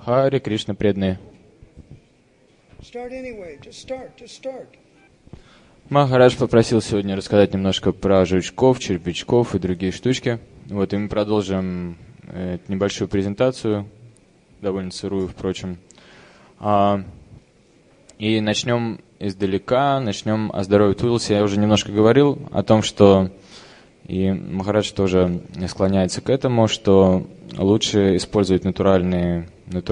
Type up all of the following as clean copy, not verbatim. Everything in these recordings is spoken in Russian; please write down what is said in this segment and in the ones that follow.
Харе Кришна, преданные. Махарадж попросил сегодня рассказать немножко про жучков, червячков и другие штучки. Вот, и мы продолжим небольшую презентацию, довольно сырую, впрочем. И начнем издалека, начнем о здоровье Тулси. Я уже немножко говорил о том, что и Махарадж тоже склоняется к этому, что лучше использовать натуральные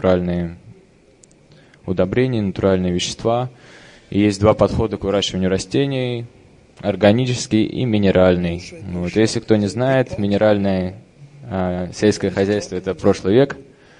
удобрения, натуральные вещества. И есть два подхода к выращиванию растений: органический и минеральный. Вот. Если кто не знает, минеральное сельское хозяйство — это прошлый век.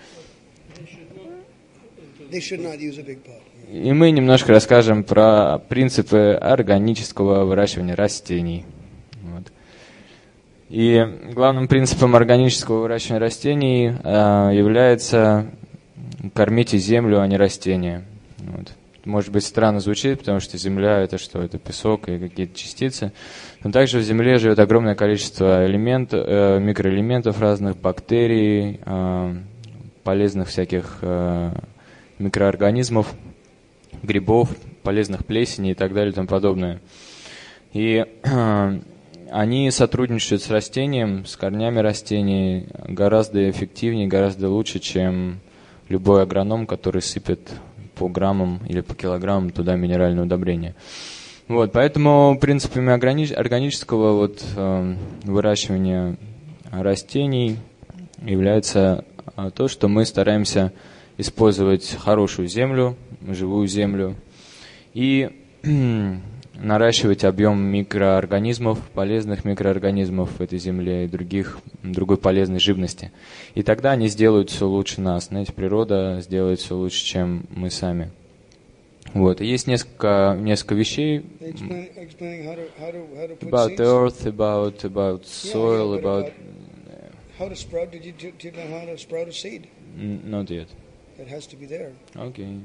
И мы немножко расскажем про принципы органического выращивания растений. Вот. И главным принципом органического выращивания растений является кормите землю, а не растения. Вот. Может быть, странно звучит, потому что земля — это что? Это песок и какие-то частицы. Но также в земле живет огромное количество микроэлементов разных, бактерий, полезных всяких микроорганизмов, грибов, полезных плесеней и так далее и тому подобное. И они сотрудничают с растением, с корнями растений гораздо эффективнее, гораздо лучше, чем любой агроном, который сыпет по граммам или по килограммам туда минеральное удобрение. Вот, поэтому принципами органического выращивания растений является то, что мы стараемся использовать хорошую землю, живую землю, и наращивать объем микроорганизмов, полезных микроорганизмов в этой земле и другой полезной живности. И тогда они сделают все лучше нас. Знаете, природа сделает все лучше, чем мы сами. Вот. И есть несколько вещей about earth, about soil, about... How to sprout? Did you learn how to sprout a seed? Not yet. It has to be there. Okay.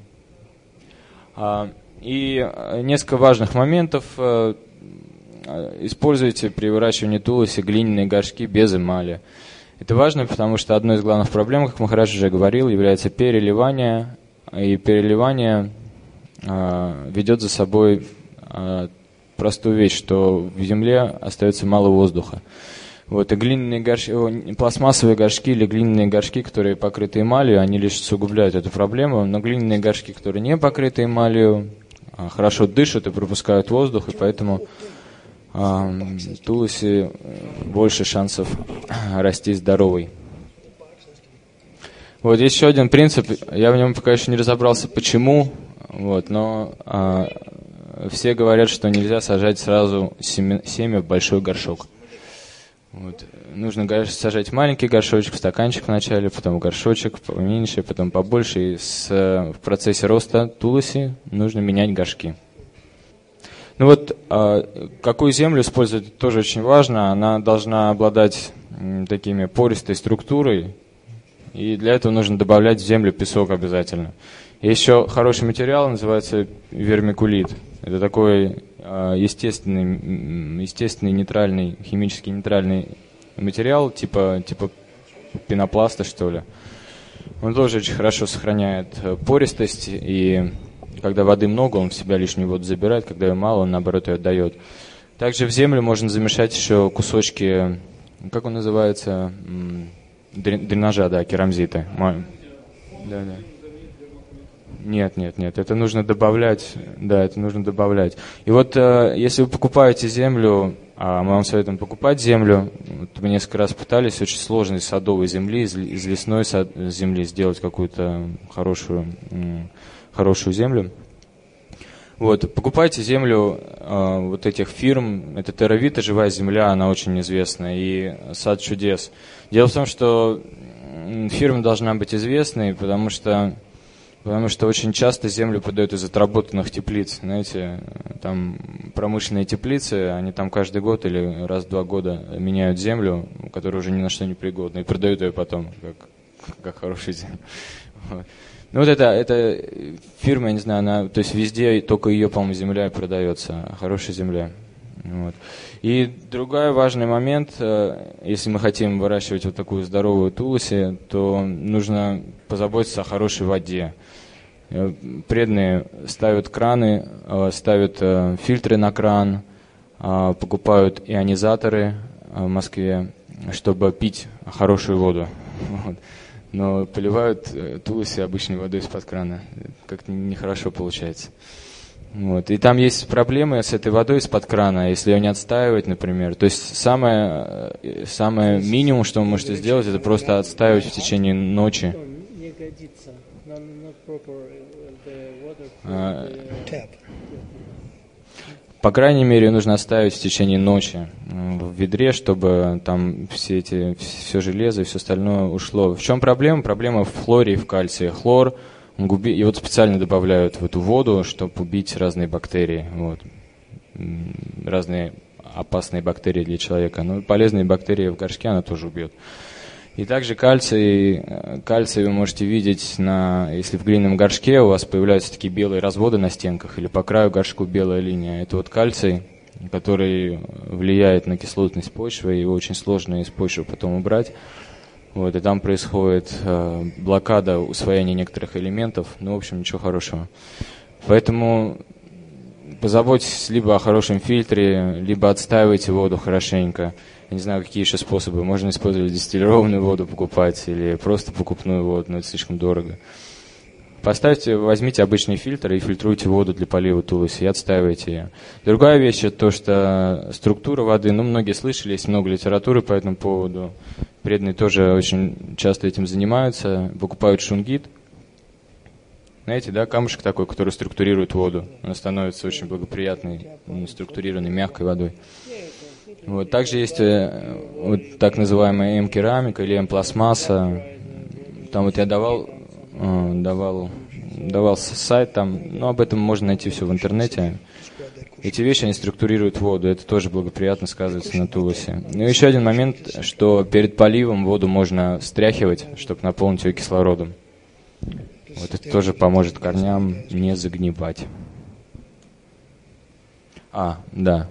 И несколько важных моментов. Используйте при выращивании туласи глиняные горшки без эмали. Это важно, потому что одной из главных проблем, как Махарадж уже говорил, является переливание. И переливание ведет за собой простую вещь, что в земле остается мало воздуха. Вот, и глиняные горшки, пластмассовые горшки или глиняные горшки, которые покрыты эмалью, они лишь усугубляют эту проблему, но глиняные горшки, которые не покрыты эмалью, хорошо дышат и пропускают воздух, и поэтому туласи больше шансов расти здоровой. Вот есть еще один принцип, я в нем пока еще не разобрался, почему, вот, но все говорят, что нельзя сажать сразу семя в большой горшок. Вот. Нужно сажать маленький горшочек, в стаканчик вначале, потом горшочек поменьше, потом побольше. И в процессе роста туласи нужно менять горшки. Ну вот, какую землю использовать, тоже очень важно. Она должна обладать такими пористой структурой. И для этого нужно добавлять в землю песок обязательно. Есть еще хороший материал, называется вермикулит. Это такой естественный нейтральный, химически нейтральный материал, типа пенопласта, что ли. Он тоже очень хорошо сохраняет пористость, и когда воды много, он в себя лишнюю воду забирает, когда ее мало, он наоборот ее отдает. Также в землю можно замешать еще кусочки, как он называется, дренажа, да, керамзита. Да. Нет, это нужно добавлять, да, это нужно добавлять. И вот если вы покупаете землю, мы вам советуем покупать землю, вот мы несколько раз пытались очень сложно из садовой земли, из лесной земли сделать какую-то хорошую землю. Вот, покупайте землю вот этих фирм, это Terravita, живая земля, она очень известна, и Сад чудес. Дело в том, что фирма должна быть известной, потому что очень часто землю подают из отработанных теплиц. Знаете, там промышленные теплицы, они там каждый год или раз в 2 года меняют землю, которая уже ни на что не пригодна, и продают ее потом, как хорошую землю. Вот. Ну вот эта фирма, я не знаю, она, то есть везде только ее, по-моему, земля и продается, хорошая земля. Вот. И другой важный момент, если мы хотим выращивать вот такую здоровую туласи, то нужно позаботиться о хорошей воде. Преданные ставят краны, ставят фильтры на кран, покупают ионизаторы в Москве, чтобы пить хорошую воду. Вот. Но поливают туласи обычной водой из-под крана. Как-то нехорошо получается. Вот. И там есть проблемы с этой водой из-под крана, если ее не отстаивать, например. То есть самое минимум, что вы можете сделать, это просто отстаивать в течение ночи. Не годится. По крайней мере, нужно оставить в течение ночи в ведре, чтобы там все железо и все остальное ушло. В чем проблема? Проблема в хлоре и в кальции. Хлор, и вот специально добавляют в эту воду, чтобы убить разные бактерии. Вот. Разные опасные бактерии для человека. Но полезные бактерии в горшке она тоже убьет. И также кальций вы можете видеть, если в глиняном горшке у вас появляются такие белые разводы на стенках, или по краю горшку белая линия. Это вот кальций, который влияет на кислотность почвы, его очень сложно из почвы потом убрать. Вот, и там происходит блокада усвоения некоторых элементов, в общем, ничего хорошего. Поэтому позаботьтесь либо о хорошем фильтре, либо отстаивайте воду хорошенько. Я не знаю, какие еще способы. Можно использовать дистиллированную воду, покупать, или просто покупную воду, но это слишком дорого. Возьмите обычный фильтр и фильтруйте воду для полива туласи и отстаивайте ее. Другая вещь, это то, что структура воды, многие слышали, есть много литературы по этому поводу. Преданные тоже очень часто этим занимаются, покупают шунгит. Знаете, да, камушек такой, который структурирует воду. Она становится очень благоприятной, структурированной, мягкой водой. Вот. Также есть вот так называемая М-керамика или М-пластмасса. Там вот я давал сайт, там, об этом можно найти все в интернете. Эти вещи, они структурируют воду, это тоже благоприятно сказывается на туласе. Ну и еще один момент, что перед поливом воду можно встряхивать, чтобы наполнить ее кислородом. Вот это тоже поможет корням не загнивать. Да.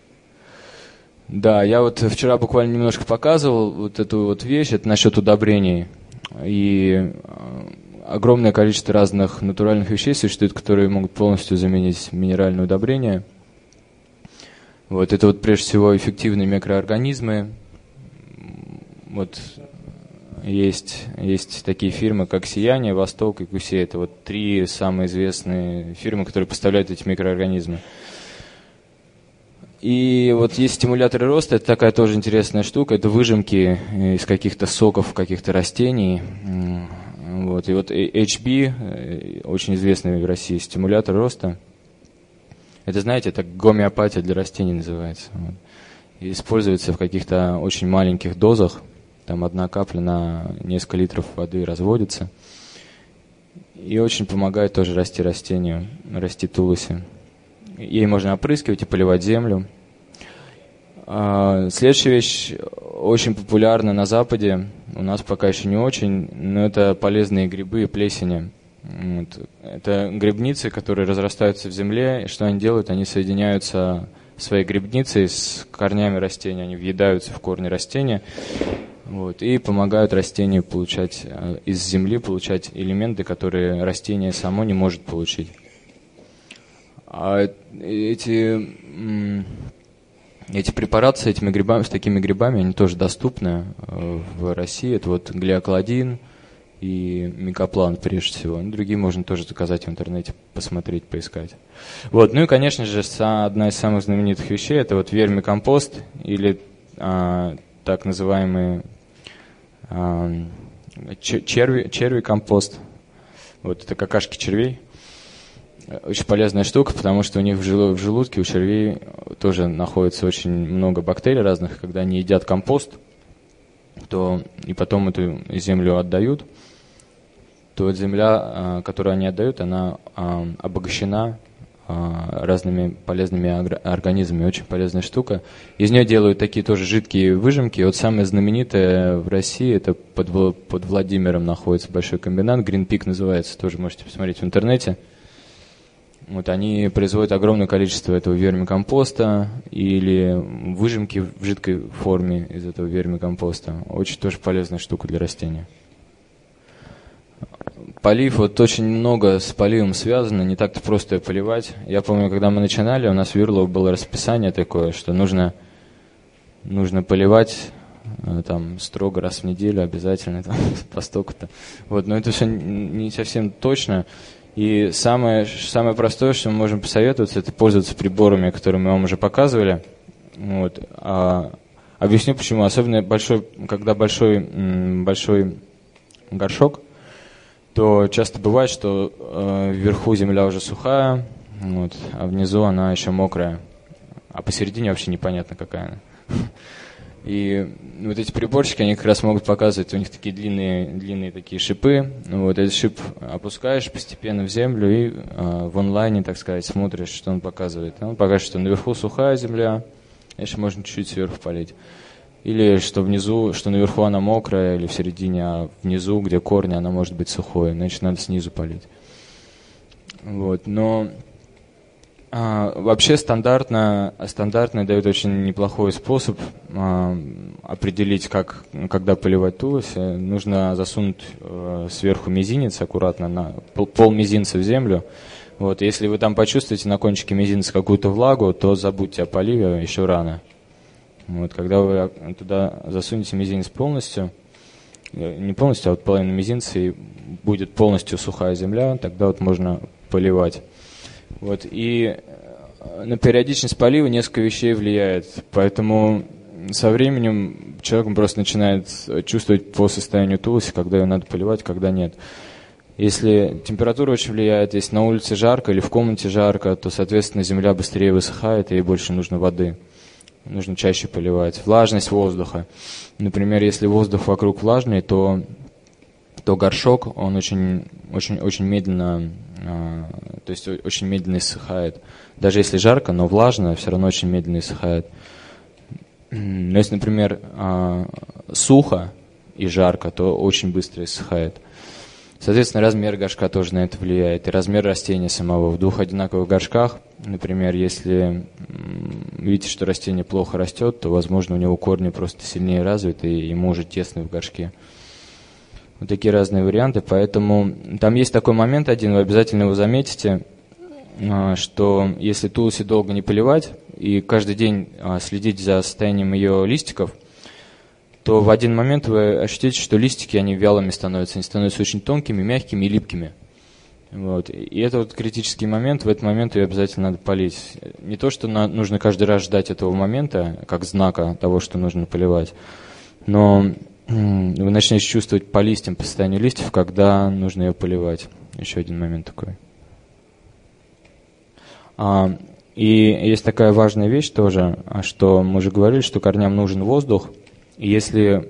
Да, я вот вчера буквально немножко показывал вот эту вот вещь, это насчет удобрений. И огромное количество разных натуральных вещей существует, которые могут полностью заменить минеральные удобрения. Вот это вот прежде всего эффективные микроорганизмы. Вот есть такие фирмы, как «Сияние», «Восток» и «Кусей». Это вот 3 самые известные фирмы, которые поставляют эти микроорганизмы. И вот есть стимуляторы роста, это такая тоже интересная штука, это выжимки из каких-то соков, каких-то растений. Вот. И вот HB, очень известный в России стимулятор роста, это, знаете, это гомеопатия для растений называется. Вот. И используется в каких-то очень маленьких дозах, там 1 капля на несколько литров воды разводится. И очень помогает тоже расти растению, расти туласи. Ей можно опрыскивать и поливать землю. Следующая вещь очень популярна на Западе, у нас пока еще не очень, но это полезные грибы и плесени. Вот. Это грибницы, которые разрастаются в земле, и что они делают? Они соединяются своей грибницей с корнями растения, они въедаются в корни растения, вот, и помогают растению получать из земли получать элементы, которые растение само не может получить. А эти препараты с этими грибами, с такими грибами, они тоже доступны в России. Это вот глиокладин и микоплан прежде всего. Другие можно тоже заказать в интернете, посмотреть, поискать. Вот. Ну и, конечно же, одна из самых знаменитых вещей – это вот вермикомпост или так называемый черви-компост. Вот это какашки червей. Очень полезная штука, потому что у них в желудке, у червей тоже находится очень много бактерий разных. Когда они едят компост, то и потом эту землю отдают, то земля, которую они отдают, она обогащена разными полезными организмами. Очень полезная штука. Из нее делают такие тоже жидкие выжимки. Вот самое знаменитое в России, это под Владимиром находится большой комбинат, Green Peak называется, тоже можете посмотреть в интернете. Вот они производят огромное количество этого вермикомпоста или выжимки в жидкой форме из этого вермикомпоста. Очень тоже полезная штука для растения. Полив, вот очень много с поливом связано, не так-то просто ее поливать. Я помню, когда мы начинали, у нас в Юрлово было расписание такое, что нужно поливать там строго раз в неделю, обязательно там, по столько-то. Вот, но это все не совсем точно. И самое простое, что мы можем посоветовать, это пользоваться приборами, которые мы вам уже показывали. Вот. Объясню почему. Особенно когда большой горшок, то часто бывает, что вверху земля уже сухая, вот, а внизу она еще мокрая, а посередине вообще непонятно, какая она. И вот эти приборчики, они как раз могут показывать, у них такие длинные такие шипы. Вот этот шип опускаешь постепенно в землю и в онлайне, так сказать, смотришь, что он показывает. Он покажет, что наверху сухая земля, еще можно чуть-чуть сверху полить. Или что наверху она мокрая, или в середине, а внизу, где корни, она может быть сухой, значит, надо снизу полить. Вот, но вообще стандартно дает очень неплохой способ определить, когда поливать туловище. Нужно засунуть сверху мизинец аккуратно, на пол мизинца в землю. Вот, если вы там почувствуете на кончике мизинца какую-то влагу, то забудьте о поливе, еще рано. Вот, когда вы туда засунете мизинец полностью, не полностью, а вот половину мизинца, и будет полностью сухая земля, тогда вот можно поливать. Вот, и на периодичность полива несколько вещей влияет, поэтому со временем человек просто начинает чувствовать по состоянию туловища, когда ее надо поливать, когда нет. Если температура очень влияет, если на улице жарко или в комнате жарко, то, соответственно, земля быстрее высыхает, и ей больше нужно воды. Нужно чаще поливать. Влажность воздуха. Например, если воздух вокруг влажный, то горшок, он очень медленно, то есть очень медленно иссыхает. Даже если жарко, но влажно, все равно очень медленно иссыхает. Но если, например, сухо и жарко, то очень быстро иссыхает. Соответственно, размер горшка тоже на это влияет, и размер растения самого. В двух одинаковых горшках, например, если видите, что растение плохо растет, то, возможно, у него корни просто сильнее развиты, и ему уже тесно в горшке. Вот такие разные варианты, поэтому там есть такой момент один, вы обязательно его заметите, что если тулси долго не поливать и каждый день следить за состоянием ее листиков, то в один момент вы ощутите, что листики, они вялыми становятся, они становятся очень тонкими, мягкими и липкими. Вот. И это вот критический момент, в этот момент ее обязательно надо полить. Не то, что нужно каждый раз ждать этого момента, как знака того, что нужно поливать, но вы начнете чувствовать по листьям, по состоянию листьев, когда нужно ее поливать. Еще один момент такой. И есть такая важная вещь тоже, что мы уже говорили, что корням нужен воздух. И если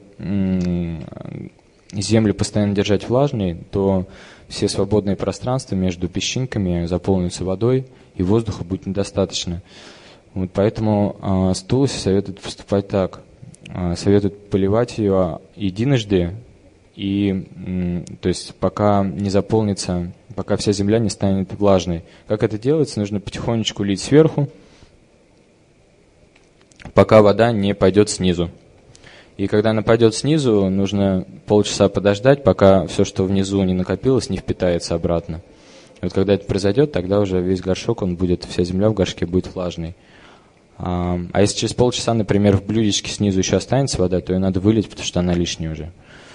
землю постоянно держать влажной, то все свободные пространства между песчинками заполнятся водой, и воздуха будет недостаточно. Вот поэтому с тулси советуют поступать так. Советуют поливать ее единожды, то есть пока не заполнится, пока вся земля не станет влажной. Как это делается? Нужно потихонечку лить сверху, пока вода не пойдет снизу. И когда она пойдет снизу, нужно полчаса подождать, пока все, что внизу не накопилось, не впитается обратно. И вот когда это произойдет, тогда уже весь горшок, вся земля в горшке будет влажной. А если через полчаса, например, в блюдечке снизу еще останется вода, то ее надо вылить, потому что она лишняя уже.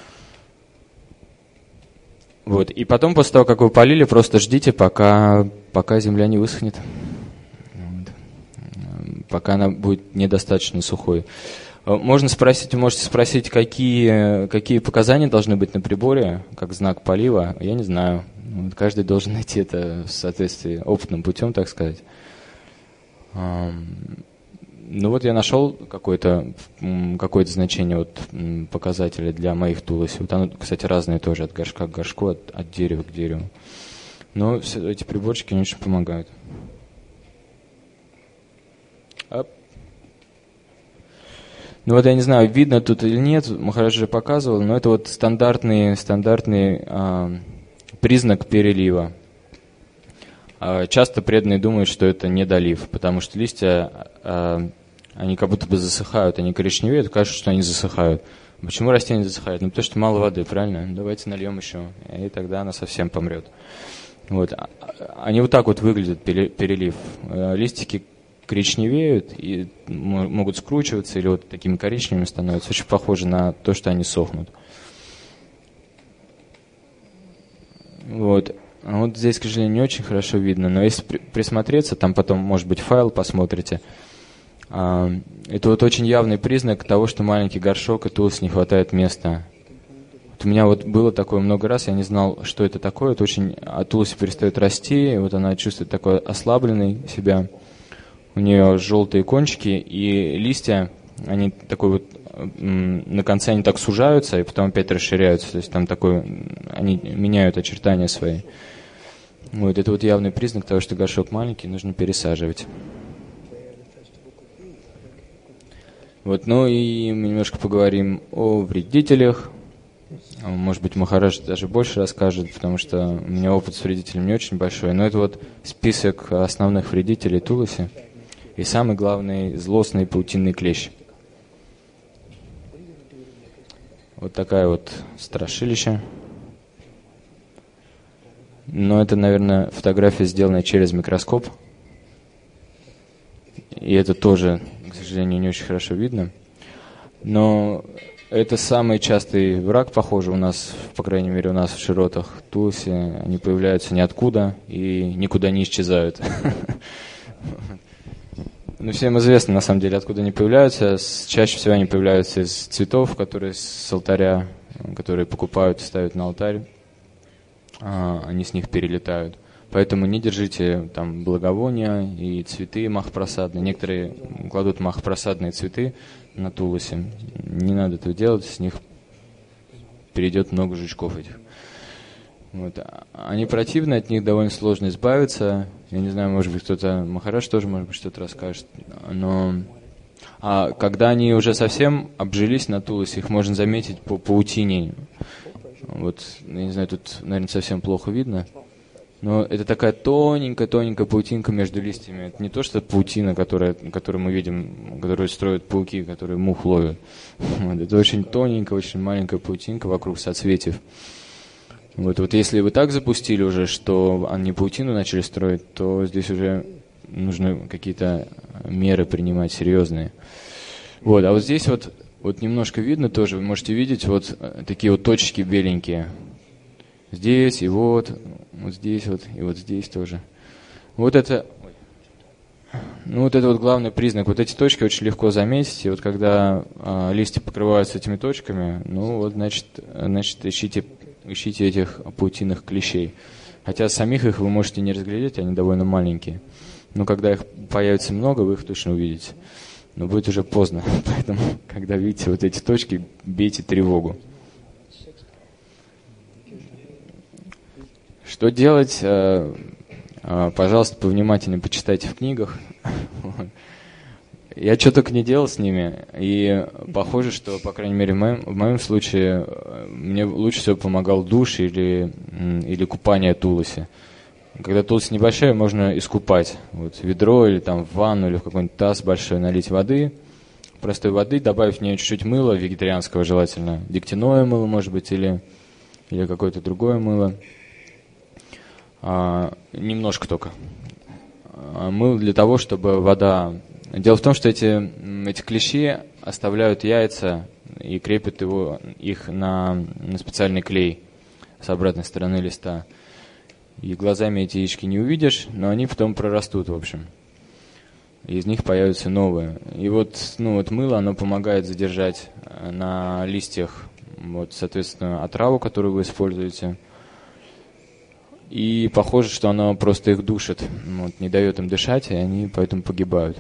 Вот. И потом, после того, как вы полили, просто ждите, пока земля не высохнет. Вот. Пока она будет недостаточно сухой. Вы можете спросить, какие показания должны быть на приборе, как знак полива. Я не знаю. Вот каждый должен найти это в соответствии опытным путем, так сказать. Ну вот я нашел какое-то значение показателя для моих туловищ. Вот оно, кстати, разное тоже, от горшка к горшку, от дерева к дереву. Но все эти приборчики очень помогают. Ну вот я не знаю, видно тут или нет, Махарадж уже показывал, но это вот стандартный признак перелива. часто преданные думают, что это недолив, потому что листья, они как будто бы засыхают, они коричневеют, кажется, что они засыхают. Почему растение засыхает? Ну, потому что мало воды, правильно? Давайте нальем еще, и тогда она совсем помрет. Вот. Они вот так вот выглядят, перелив. Листики коричневеют и могут скручиваться, или вот такими коричневыми становятся. Очень похоже на то, что они сохнут. Вот. А вот здесь, к сожалению, не очень хорошо видно, но если присмотреться, там потом, может быть, файл посмотрите, это вот очень явный признак того, что маленький горшок и тулус не хватает места. Вот у меня вот было такое много раз, я не знал, что это такое, это очень, тулус перестает расти, и вот она чувствует такой ослабленный себя, у нее желтые кончики, и листья, они такой вот, на конце они так сужаются, и потом опять расширяются, то есть там такой, они меняют очертания свои. Вот, это вот явный признак того, что горшок маленький, нужно пересаживать. Вот, ну и мы немножко поговорим о вредителях. Может быть, Махарадж даже больше расскажет, потому что у меня опыт с вредителем не очень большой. Но это вот список основных вредителей туласи. И самый главный злостный паутинный клещ. Вот такая вот страшилище. Но это, наверное, фотография, сделанная через микроскоп. И это тоже, к сожалению, не очень хорошо видно. Но это самый частый враг, похоже, у нас, по крайней мере, у нас в широтах туласи. Они появляются ниоткуда и никуда не исчезают. Ну, всем известно, на самом деле, откуда они появляются. Чаще всего они появляются из цветов, которые с алтаря, которые покупают и ставят на алтарь. Они с них перелетают. Поэтому не держите там благовония и цветы махапрасадные. Некоторые кладут махапрасадные цветы на туласи. Не надо этого делать, с них перейдет много жучков этих. Вот. Они противны, от них довольно сложно избавиться. Я не знаю, может быть, кто-то, Махарадж тоже, может быть, что-то расскажет. Но когда они уже совсем обжились на туласе, их можно заметить по паутине. Вот, я не знаю, тут, наверное, совсем плохо видно. Но это такая тоненькая паутинка между листьями. Это не то, что паутина, которую мы видим, которую строят пауки, которые мух ловят. Вот, это очень тоненькая, очень маленькая паутинка вокруг соцветий. Вот если вы так запустили уже, что они паутину начали строить, то здесь уже нужно какие-то меры принимать серьезные. Вот, а вот здесь вот немножко видно тоже, вы можете видеть вот такие вот точки беленькие. Здесь и вот здесь вот, и вот здесь тоже. Вот это, вот это вот главный признак. Вот эти точки очень легко заметить, и вот когда листья покрываются этими точками, ну вот значит ищите этих паутинных клещей. Хотя самих их вы можете не разглядеть, они довольно маленькие. Но когда их появится много, вы их точно увидите. Но будет уже поздно, поэтому, когда видите вот эти точки, бейте тревогу. Что делать? Пожалуйста, повнимательнее почитайте в книгах. Я что только не делал с ними, и похоже, что, по крайней мере, в моем случае, мне лучше всего помогал душ или купание туласи. Когда туласи небольшая, можно искупать. Вот, ведро или там в ванну, или в какой-нибудь таз большой налить воды, простой воды, добавить в нее чуть-чуть мыла, вегетарианского желательно, дегтяное мыло, может быть, или какое-то другое мыло. Немножко только. Мыло для того, чтобы вода... Дело в том, что эти клещи оставляют яйца и крепят их на специальный клей с обратной стороны листа. И глазами эти яички не увидишь, но они потом прорастут, в общем. И из них появятся новые. И вот мыло, оно помогает задержать на листьях, соответственно, отраву, которую вы используете. И похоже, что оно просто их душит, не дает им дышать, и они поэтому погибают.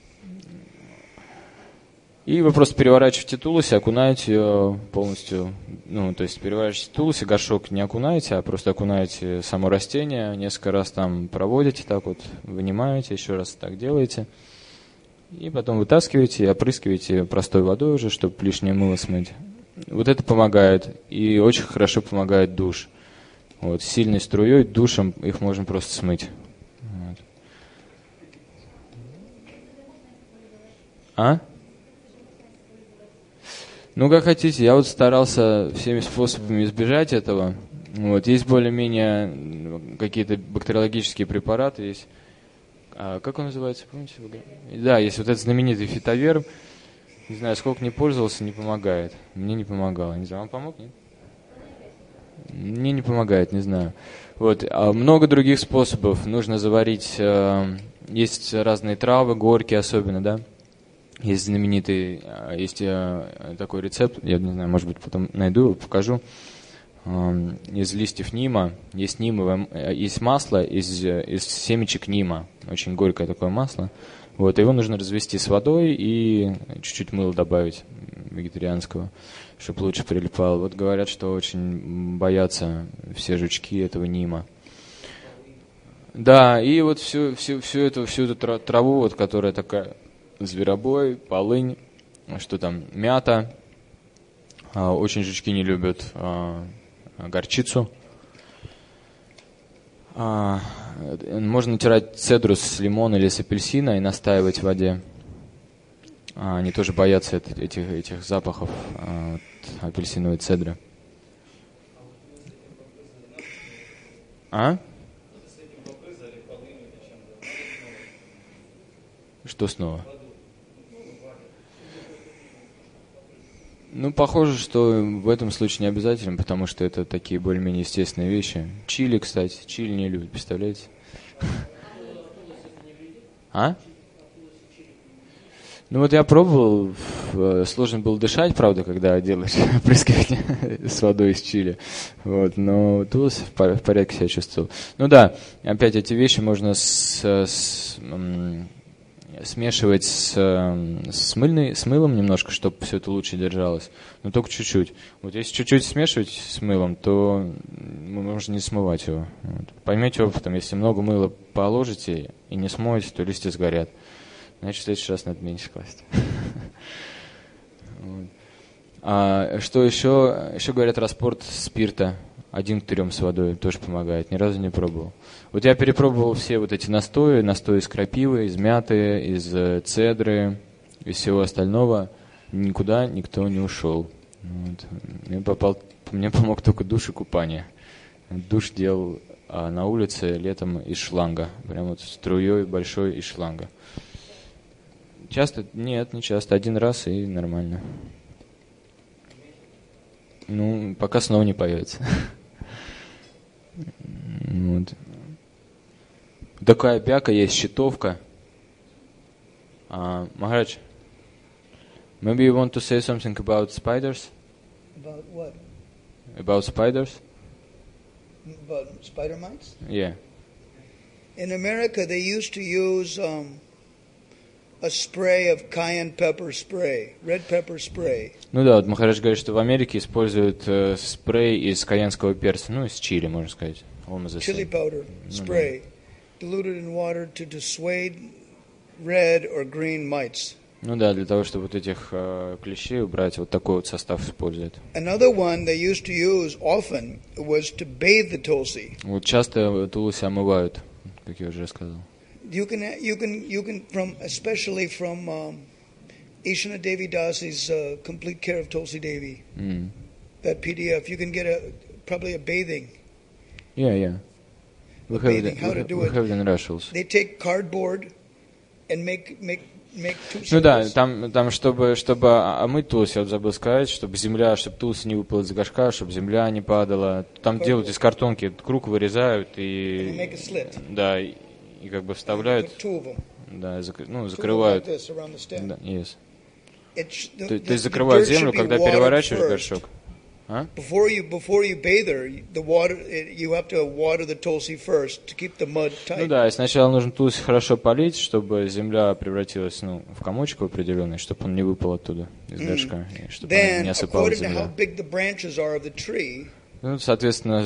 И вы просто переворачиваете тулуси, окунаете ее полностью, то есть переворачиваете тулуси, горшок не окунаете, а просто окунаете само растение, несколько раз там проводите, так вот вынимаете, еще раз так делаете, и потом вытаскиваете и опрыскиваете простой водой уже, чтобы лишнее мыло смыть. Вот это помогает, и очень хорошо помогает душ. Сильной струей, душем их можно просто смыть. А? Ну, как хотите. Я вот старался всеми способами избежать этого. Вот. Есть более-менее какие-то бактериологические препараты. Есть. Как он называется, помните? Да, есть вот этот знаменитый фитоверм. Не знаю, сколько не пользовался, не помогает. Мне не помогало. Не знаю, вам помог, нет? Мне не помогает, не знаю. Вот. Много других способов. Нужно заварить... Есть разные травы, горькие особенно, да? Есть знаменитый... Есть такой рецепт, я не знаю, может быть, потом найду, покажу. Из листьев нима. Есть нимовое, есть масло из семечек нима. Очень горькое такое масло. Вот, его нужно развести с водой и чуть-чуть мыла добавить вегетарианского, чтобы лучше прилипало. Вот говорят, что очень боятся все жучки этого нима. Да, и вот всю эту траву, вот, которая такая, зверобой, полынь, что там, мята. Очень жучки не любят горчицу. Можно натирать цедру с лимона или с апельсина и настаивать в воде. Они тоже боятся этих запахов от апельсиновой цедры. Что снова? Ну, похоже, что в этом случае не обязательно, потому что это такие более-менее естественные вещи. Чили, кстати, чили не любят, представляете? Ну вот я пробовал, сложно было дышать, правда, когда делаешь опрыскивание с водой из чили. Вот, но тулус в порядке себя чувствовал. Ну да, опять эти вещи можно смешивать с мылом немножко, чтобы все это лучше держалось, но только чуть-чуть. Вот если чуть-чуть смешивать с мылом, то можно не смывать его. Вот. Поймете опытом, если много мыла положите и не смоете, то листья сгорят. Значит, в следующий раз надо меньше класть. Что еще? Еще говорят, распорт спирта 1 к 3 с водой тоже помогает. Ни разу не пробовал. Вот я перепробовал все вот эти настои из крапивы, из мяты, из цедры, из всего остального. Никуда никто не ушел. Вот. Мне помог только душ и купание. Душ делал на улице летом из шланга. Прям вот струей большой из шланга. Часто? Нет, не часто. 1 раз и нормально. Ну, пока снова не появится. Вот. Такая бяка есть, щитовка. Maharaj, maybe you want to say something about spiders? About what? About spiders? About spider mites? Yeah. In America, they used to use a spray of cayenne pepper spray, red pepper spray. Ну да, вот Махарадж говорит, что в Америке используют спрей из каенского перца, ну из чили, можно сказать. Chili powder spray, diluted in water to dissuade red or green mites. Ну да, для того, чтобы вот этих клещей убрать, вот такой вот состав используют. Another one they used to use often was to bathe the tulsi. Вот часто тулуси омывают, как я уже сказал. You can especially from Ishana Devi Dasi's Complete Care of Tulsi Devi. That PDF, you can get probably a bathing. Yeah. We have it in Russia also. They take cardboard and make two circles. Ну да, там чтобы омыть тулуси, я вот забыл сказать, чтобы тулуси не выпала из горшка, чтобы земля не падала. Там делают из картонки круг, вырезают и да, и как бы вставляют, да, закрывают. Да, yes. То есть закрывают землю, когда переворачиваешь горшок. Before you bathe her, you have to water the tulsi first to keep the mud tight. Ну да, и сначала нужно тулуси хорошо полить, чтобы земля превратилась, в комочек определенный, чтобы он не выпал оттуда из горшка, чтобы она не осыпалась земля. Ну, соответственно,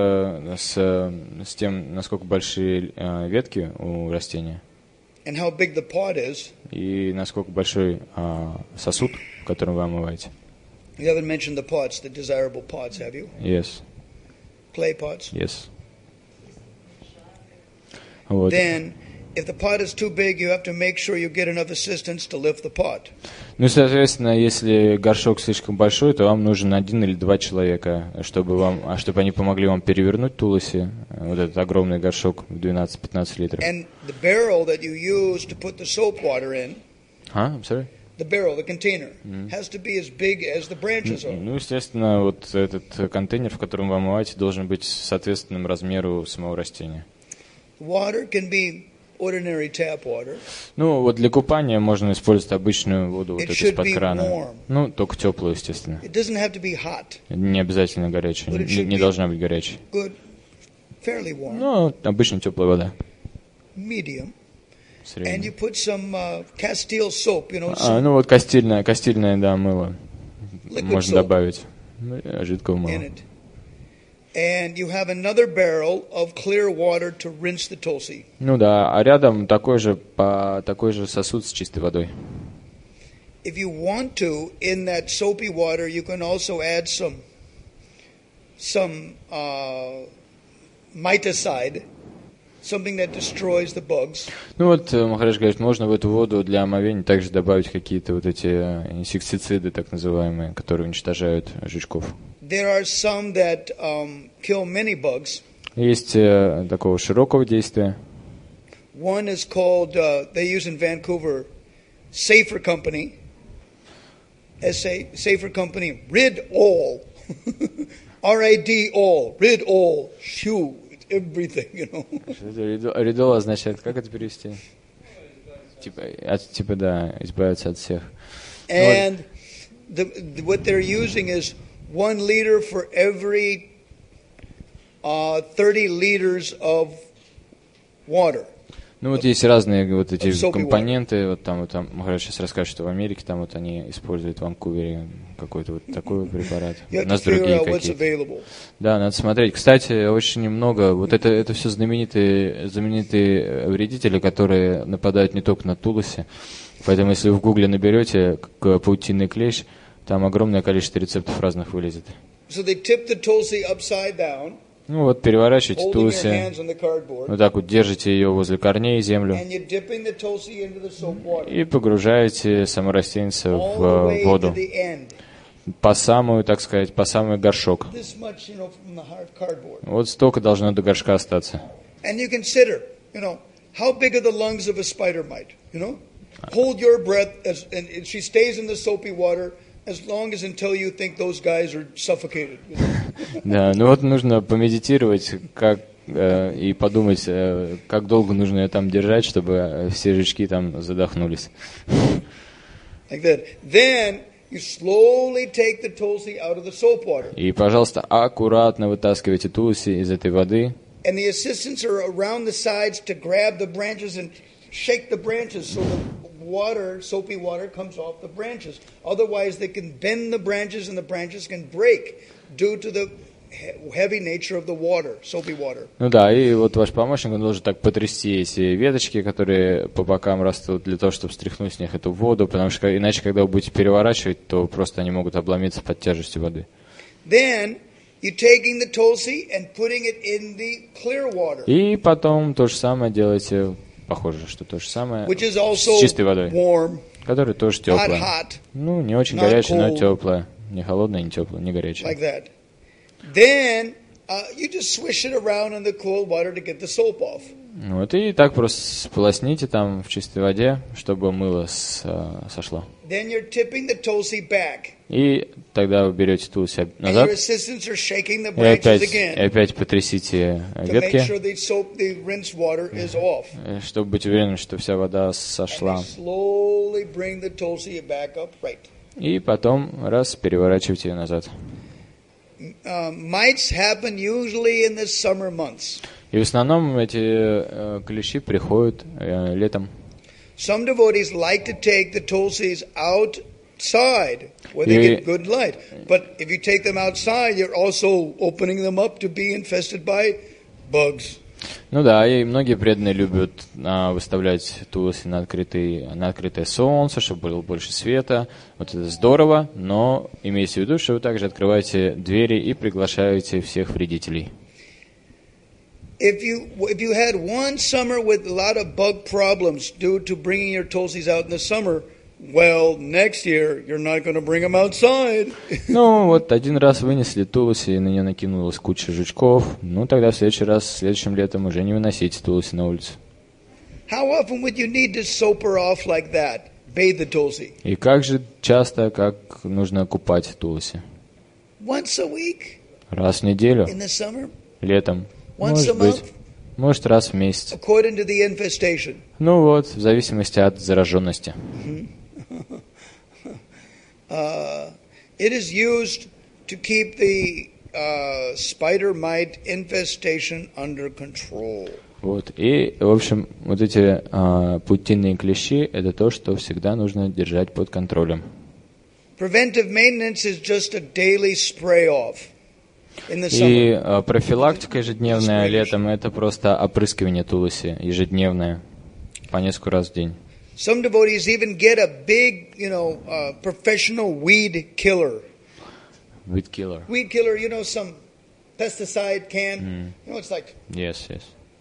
с тем, насколько большие ветки у растения. And how big the pot is. И насколько большой сосуд, в котором вы омываете. You haven't mentioned the pots, the desirable pots, have you? Yes. Clay pots? Yes. Вот. Then if the pot is too big, you have to make sure you get enough assistance to lift the pot. Ну и, соответственно, если горшок слишком большой, то вам нужен 1 или 2 человека, чтобы они помогли вам перевернуть тулуси, вот этот огромный горшок в 12-15 литров. And the barrel that you use to put the soap water in, I'm sorry? the barrel, the container, has to be as big as the branches are. Ну, естественно, вот этот контейнер, в котором вы омываете, должен быть соответственным размеру самого растения. Water can be ordinary tap water. Ну, вот для купания можно использовать обычную воду вот It эту should из-под be крана. warm. Ну, только теплую, естественно. It doesn't have to be hot. Не обязательно горячая, But it should не be должна быть горячей. Good, fairly warm, Ну, обычно теплая вода. medium. And Средняя. you put some Castile soap, you know, Ну вот кастильное, да, мыло. Liquid Можно soap. добавить жидкого in мыла. it. And you have another barrel of clear water to rinse the tulsi. Ну да, а рядом такой же сосуд с чистой водой. If you want to, in that soapy water, you can also add some miticide, something that destroys the bugs. Ну вот, Махарадж говорит, можно в эту воду для омовения также добавить какие-то вот эти инсектициды, так называемые, которые уничтожают жучков. There are some that kill many bugs. Есть такого широкого действия. One is called, they use in Vancouver, Safer Company. Safer Company, Rid All. R-A-D all, Rid All, shoo, everything, you know. Ридол означает, как это перевести? Типа, да, избавиться от всех. And what they're using is 1 liter for every 30 liters of water. Ну вот есть разные вот эти Soapy компоненты, вот там Махарадж сейчас расскажет, что в Америке там вот они используют в Ванкувере какой-то вот такой препарат, You у have to нас figure другие out what's какие-то. available. Да, надо смотреть. Кстати, очень много, вот это все знаменитые вредители, которые нападают не только на тулуси, поэтому если вы в гугле наберете паутинный клещ, там огромное количество рецептов разных вылезет. So they tip the tulsi upside down, Ну вот, переворачиваете holding your тулуси, hands on the cardboard, вот так вот держите ее возле корней, землю, and you're dipping the tulsi into the soap water и погружаете само растенце all the в way to воду. the end. По самую, так сказать, по самый горшок. This much, you know, from the hard cardboard. Вот столько должно до горшка остаться. And you consider, you know, how big are the lungs of a spider mite, you know? Hold your breath, and she stays in the soapy water as long as until you think those guys are suffocated. You know? Да, ну вот нужно помедитировать, и подумать, как долго нужно ее там держать, чтобы все жучки там задохнулись. Like that. Then you slowly take the tulsi out of the soap water. И, пожалуйста, аккуратно вытаскивайте тулуси из этой воды. And the assistants are around the sides to grab the branches and shake the branches so the water, soapy water, comes off the branches. Otherwise, they can bend the branches and the branches can break due to the heavy nature of the water, soapy water. Ну да, и вот ваш помощник, он должен так потрясти эти веточки, которые по бокам растут, для того, чтобы стряхнуть с них эту воду, потому что иначе, когда вы будете переворачивать, то просто они могут обломиться под тяжестью воды. Then you're taking the tulsi and putting it in the clear water, И потом то же самое делаете, похоже, что то же самое which is с also чистой водой, warm, которая тоже not теплая. hot, Ну, не очень not горячая, но cold. теплая. Не холодная, не теплая, не горячая. like that. Then you just swish it around in the cold water to get the soap off. Вот, и так просто сполосните там в чистой воде, чтобы мыло сошло. Then you're tipping the tulsi back. И тогда вы берете тулуси And your назад, assistants are shaking the и branches again опять потрясите to make ветки, sure the rinsed water is off. чтобы быть уверенным, что вся вода And сошла. they slowly bring the tulsi back upright. И потом раз переворачивайте ее назад. Mites happen usually in the summer months. И в основном эти клещи приходят летом. Some devotees like to take the tulsis outside where they get good light. But if you take them outside, you're also opening them up to be infested by bugs. Ну да, и многие преданные любят выставлять тулуси на открытое солнце, чтобы было больше света. Вот это здорово, но имейте в виду, что вы также открываете двери и приглашаете всех вредителей. if you had one summer with a lot of bug problems due to bringing your tulsis out in the summer, well, next year you're not going to bring them outside. Ну, вот один раз вынесли тулуси, и на нее накинулась куча жучков. Ну, тогда в следующий раз, следующим летом уже не выносите тулуси на улицу. How often would you need to soap her off like that? Bathe the tulsi. И как же часто, как нужно купать тулуси? Once a week Раз в неделю, in the summer? летом, Once a может быть, month? может раз в месяц. According to the infestation. Ну вот, в зависимости от зараженности. It is used to keep the spider mite infestation under control. Вот. И, в общем, вот эти паутинные клещи – это то, что всегда нужно держать под контролем. Preventive maintenance is just a daily spray off in the summer. И профилактика ежедневная летом – это просто опрыскивание тулуси ежедневное по несколько раз в день. Some devotees even get a big, professional weed killer. Weed killer. Weed killer, some pesticide can. It's like Yes.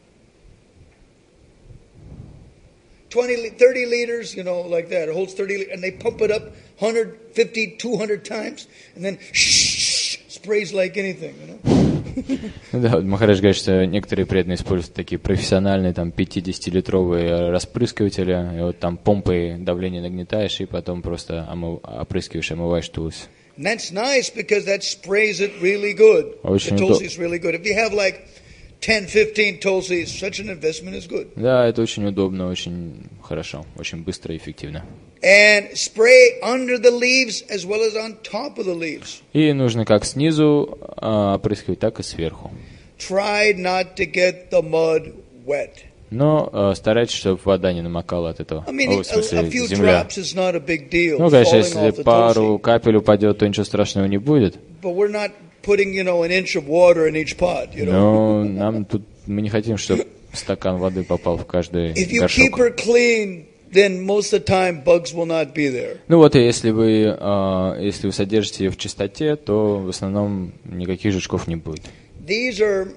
20, 30 liters, like that. It holds 30 and they pump it up 150, 200 times, and then sprays like anything, Да, вот Махарадж говорит, что некоторые преданные используют такие профессиональные там 50-литровые распрыскиватели, и вот там помпой давление нагнетаешь, и потом просто опрыскиваешь, омываешь тулуси. And that's nice because that sprays it really good. Очень The tulsi is really good. If you have like 10, 15 tulsis, such an investment is good. Да, это очень удобно, очень хорошо, очень быстро и эффективно. And spray under the leaves as well as on top of the leaves. И нужно как снизу опрыскивать, так и сверху. Try not to get the mud wet. Но старайтесь, чтобы вода не намокала от этого. I mean, в смысле, a few земля. drops is not a big deal. Ну, конечно, falling если off the пару tulsi. капель упадет, то ничего страшного не будет. But we're not putting, an inch of water in each pot, Но нам тут мы не хотим, чтобы стакан воды попал в каждый If you keep горшок. her clean, then most of the time bugs will not be there. Ну вот, и если вы содержите ее в чистоте, то в основном никаких жучков не будет. These are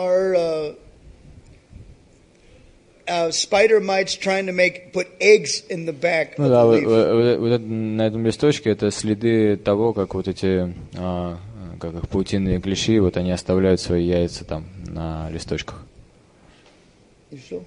spider mites trying to put eggs in the back Ну of да, the leaf. вот на этом листочке это следы того, как вот эти как их паутинные клещи, вот они оставляют свои яйца там на листочках. И что?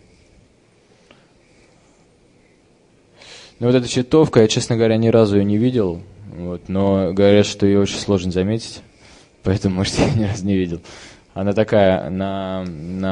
Ну вот эта щитовка, я, честно говоря, ни разу ее не видел, вот, но говорят, что ее очень сложно заметить, поэтому, может, я ни разу не видел. Она такая на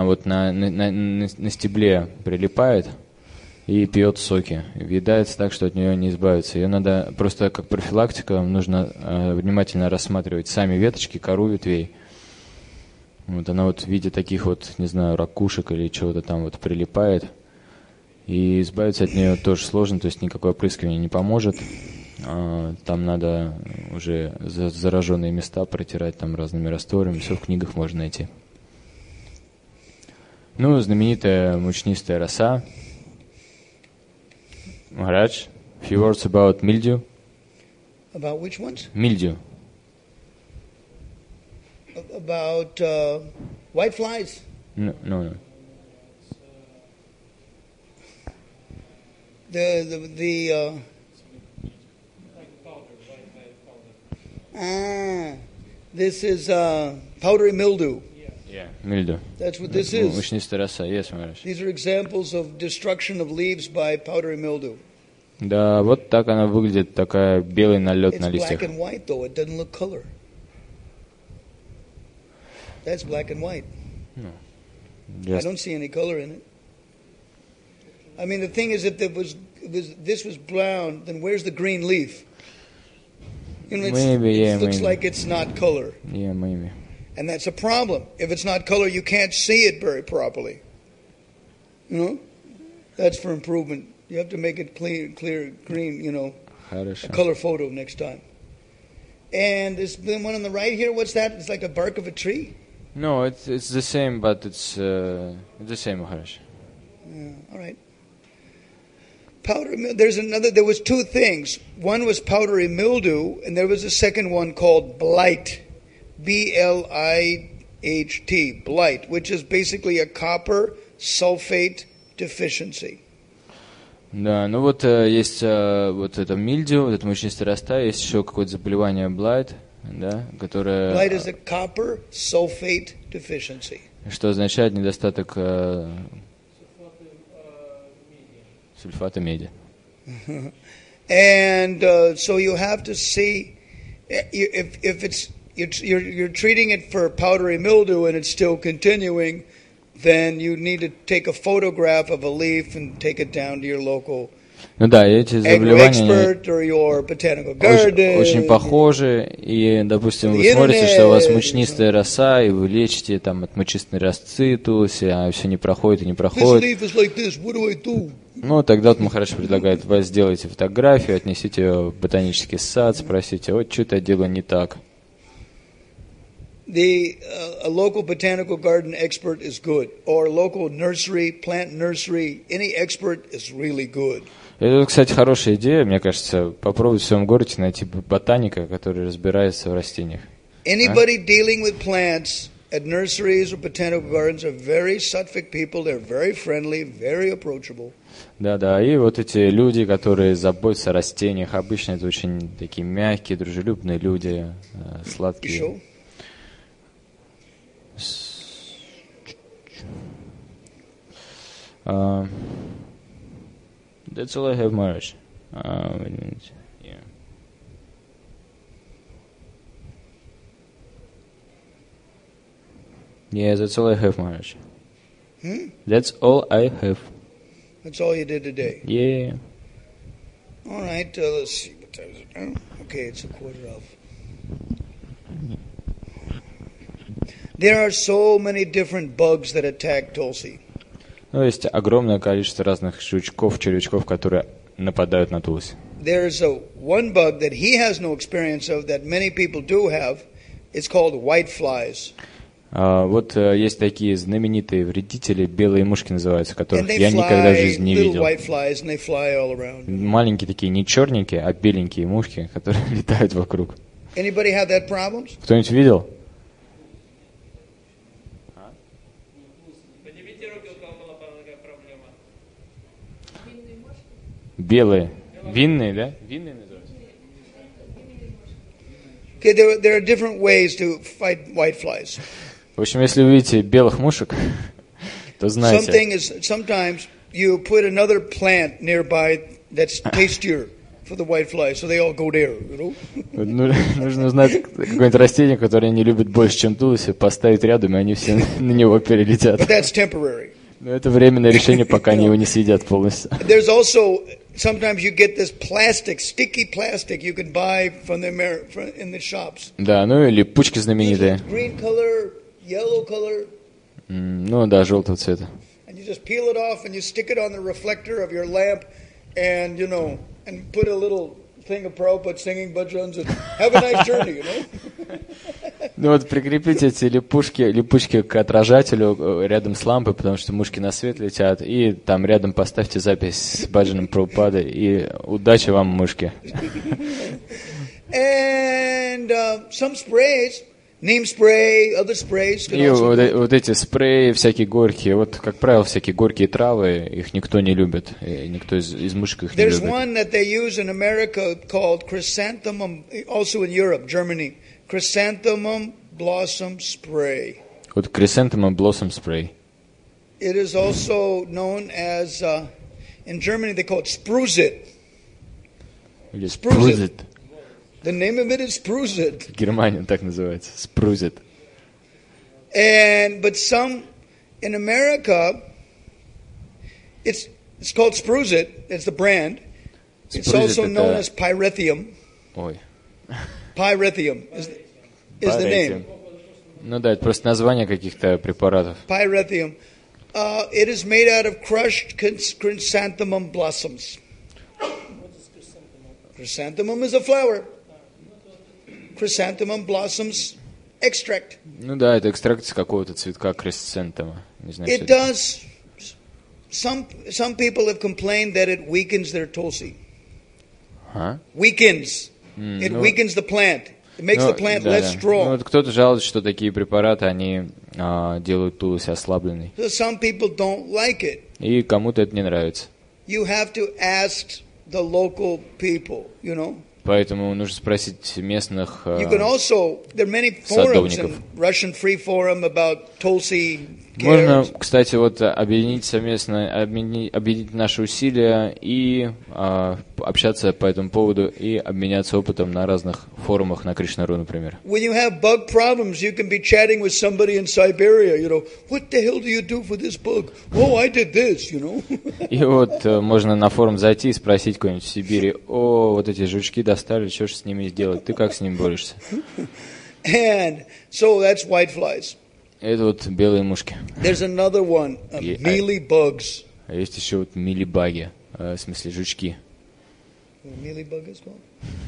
стебле прилипает и пьет соки. Въедается так, что от нее не избавиться. Ее надо просто как профилактика, нужно внимательно рассматривать сами веточки, кору ветвей. Вот она вот в виде таких вот, не знаю, ракушек или чего-то там вот прилипает. И избавиться от нее тоже сложно, то есть никакое опрыскивание не поможет. Там надо уже зараженные места протирать там разными растворами, все в книгах можно найти. Ну, знаменитая мучнистая роса. Махарадж, few words about mildew. About which ones? Mildew. About white flies. No. This is powdery mildew. Yeah, mildew. That's what this is. Мучнистая роса, yes, Махарадж. These are examples of destruction of leaves by powdery mildew. Да, вот так она выглядит, такая белый налет It's на black листьях. and white, though. It doesn't look color. That's black and white. I don't see any color in it. I mean, the thing is, if this was brown, then where's the green leaf? It looks like it's not color. Yeah, maybe. And that's a problem. If it's not color, you can't see it very properly. That's for improvement. You have to make it clear, green, Хорошо. a color photo next time. And this one on the right here, what's that? It's like a bark of a tree? No, it's the same, but it's the same, Maharaj. Yeah, all right. There was two things. One was powdery mildew, and there was a second one called blight. B-L-I-T. blight, which is basically a copper sulfate deficiency. Да, ну вот есть вот это мильдио, вот это мучнистая роста, есть еще какое-то заболевание Blight, да, которое... Blight is a copper sulfate deficiency. Что означает недостаток сульфата меди. And so you have to see if it's you're treating it for powdery mildew and it's still continuing, then you need to take a photograph of a leaf and take it down to your local Ну да, эти заболевания or your botanical garden. Очень похожи, и, допустим, вы смотрите, что у вас мучнистая роса, и вы лечите там от мучнистой росцы тулси, а все не проходит и не проходит. Ну, тогда вот Махарадж предлагает, вы сделайте фотографию, отнесите ее в ботанический сад, спросите, вот что-то я делаю не так. A local botanical garden expert is good, or local nursery, plant nursery, any expert is really good. Это, кстати, хорошая идея, мне кажется, попробовать в своем городе найти ботаника, который разбирается в растениях. Anybody dealing with plants at nurseries or botanical gardens are very sattvic people, they're very friendly, very approachable. Да, и вот эти люди, которые заботятся о растениях, обычно это очень такие мягкие, дружелюбные люди, сладкие. That's all I have, Maharaj. Wait a minute. Yeah. Yeah, that's all I have, Maharaj. That's all I have. That's all you did today? Yeah. All right, let's see. What time is it now? Okay, it's 1:15. There are so many different bugs that attack Tulsi. Ну, есть огромное количество разных жучков, червячков, которые нападают на тулси. There's one bug that he has no experience of that many people do have. It's called white flies. Вот есть такие знаменитые вредители, белые мушки называются, которых я никогда в жизни не видел. Маленькие такие, не черненькие, а беленькие мушки, которые летают вокруг. Кто-нибудь видел? Белые. Винные, да? Винные называются. Okay, there are different ways to fight white flies. В общем, если вы видите белых мушек, то знаете. Sometimes you put another plant nearby that's tastier for the white flies, so they all go there, you know? Нужно узнать какое-нибудь растение, которое не любит больше, чем тулси, поставить рядом, и они все на него перелетят. But that's temporary. Но это временное решение, пока они его не съедят полностью. There's also sometimes you get this plastic, sticky plastic you can buy from in the shops. Да, ну или пучки знаменитые. Green color, yellow color. Ну да, желтого цвета. And you just peel it off and you stick it on the reflector of your lamp, and you know, and put a little thing of Prabhupada singing bhajans and have a nice journey, you know. Ну вот прикрепите эти липучки к отражателю рядом с лампой, потому что мушки на свет летят, и там рядом поставьте запись с баджаном Прабхупады, и удачи вам, мушки. And some sprays, neem spray, other sprays. И вот эти спреи всякие горькие, вот, как правило, всякие горькие травы, их никто не любит, и никто из мушек их не любит. There's one that they use in America called chrysanthemum, also in Europe, Germany. Chrysanthemum blossom spray. Вот chrysanthemum blossom spray. It is also known as, in Germany they call it Spruzit. Spruzit. The name of it is Spruzit. В Германии так называется, Spruzit. But some, in America, it's called Spruzit, it's the brand. It's also known as Pyrethium. Ой. Pyrethium is the name. Ну да, это просто название каких-то препаратов. Pyrethium. It is made out of crushed chrysanthemum blossoms. Chrysanthemum is a flower. Chrysanthemum blossoms extract. Ну да, это экстракт из какого-то цветка хризантема. Не знаю, it does. Some people have complained that it weakens their tulsi. Huh? Weakens. It weakens the plant. It makes the plant less strong. Ну, вот кто-то жалуется, что такие препараты, они делают тулус ослабленный. So some people don't like it. И кому-то это не нравится. You have to ask the local people, you know. Поэтому нужно спросить местных You can also, there are many forums in Russian Free Forum about Tulsi care. Можно, кстати, вот объединить совместно, объединить наши усилия и общаться по этому поводу и обменяться опытом на разных форумах на Кришнару, например. When you have bug problems, you can be chatting with somebody in Siberia, you know, what the hell do you do for this bug? Oh, I did this, you know. И вот можно на форум зайти и спросить кого-нибудь в Сибири: о, вот эти жучки достали, что же с ними сделать? Ты как с ними борешься? And so that's whiteflies. Это вот белые мушки. There's another one, mealy bugs. А есть еще вот милибаги, в смысле жучки. Mealy bug is called?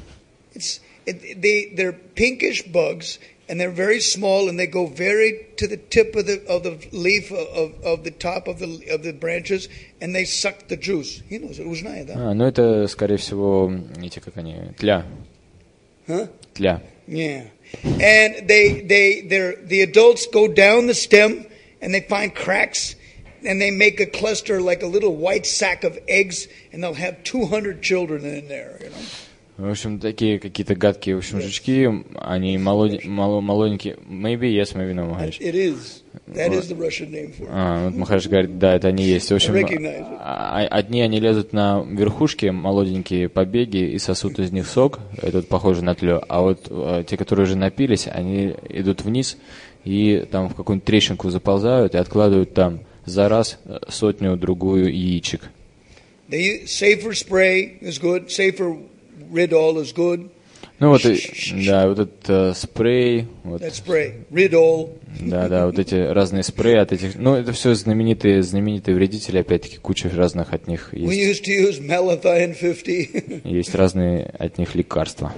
They're pinkish bugs, and they're very small, and they go very to the tip of the leaf of the top of the branches, and they suck the juice. He knows it. Узнает, да? Ну это, скорее всего, эти, как они, тля. Huh? Тля. Yeah. And the adults go down the stem, and they find cracks, and they make a cluster like a little white sack of eggs, and they'll have 200 children in there, you know. В общем, такие какие-то гадкие, в общем, жучки, они молоденькие. Maybe yes, maybe no, Махарадж. It is. That is the Russian name for it. Вот Махарадж говорит, да, это они есть. В общем, одни они лезут на верхушки, молоденькие побеги, и сосут из них сок, это похоже на тлё. А вот те, которые уже напились, они идут вниз, и там в какую-нибудь трещинку заползают, и откладывают там за раз 100-другую яичек. Safer spray is good. Safer Ridol is good. Ну вот, да, вот этот спрей. Вот. That spray, Ridol. Да, вот эти разные спреи от этих. Ну, это все знаменитые вредители, опять-таки, куча разных от них есть. We used to use Malathion 50. Есть разные от них лекарства.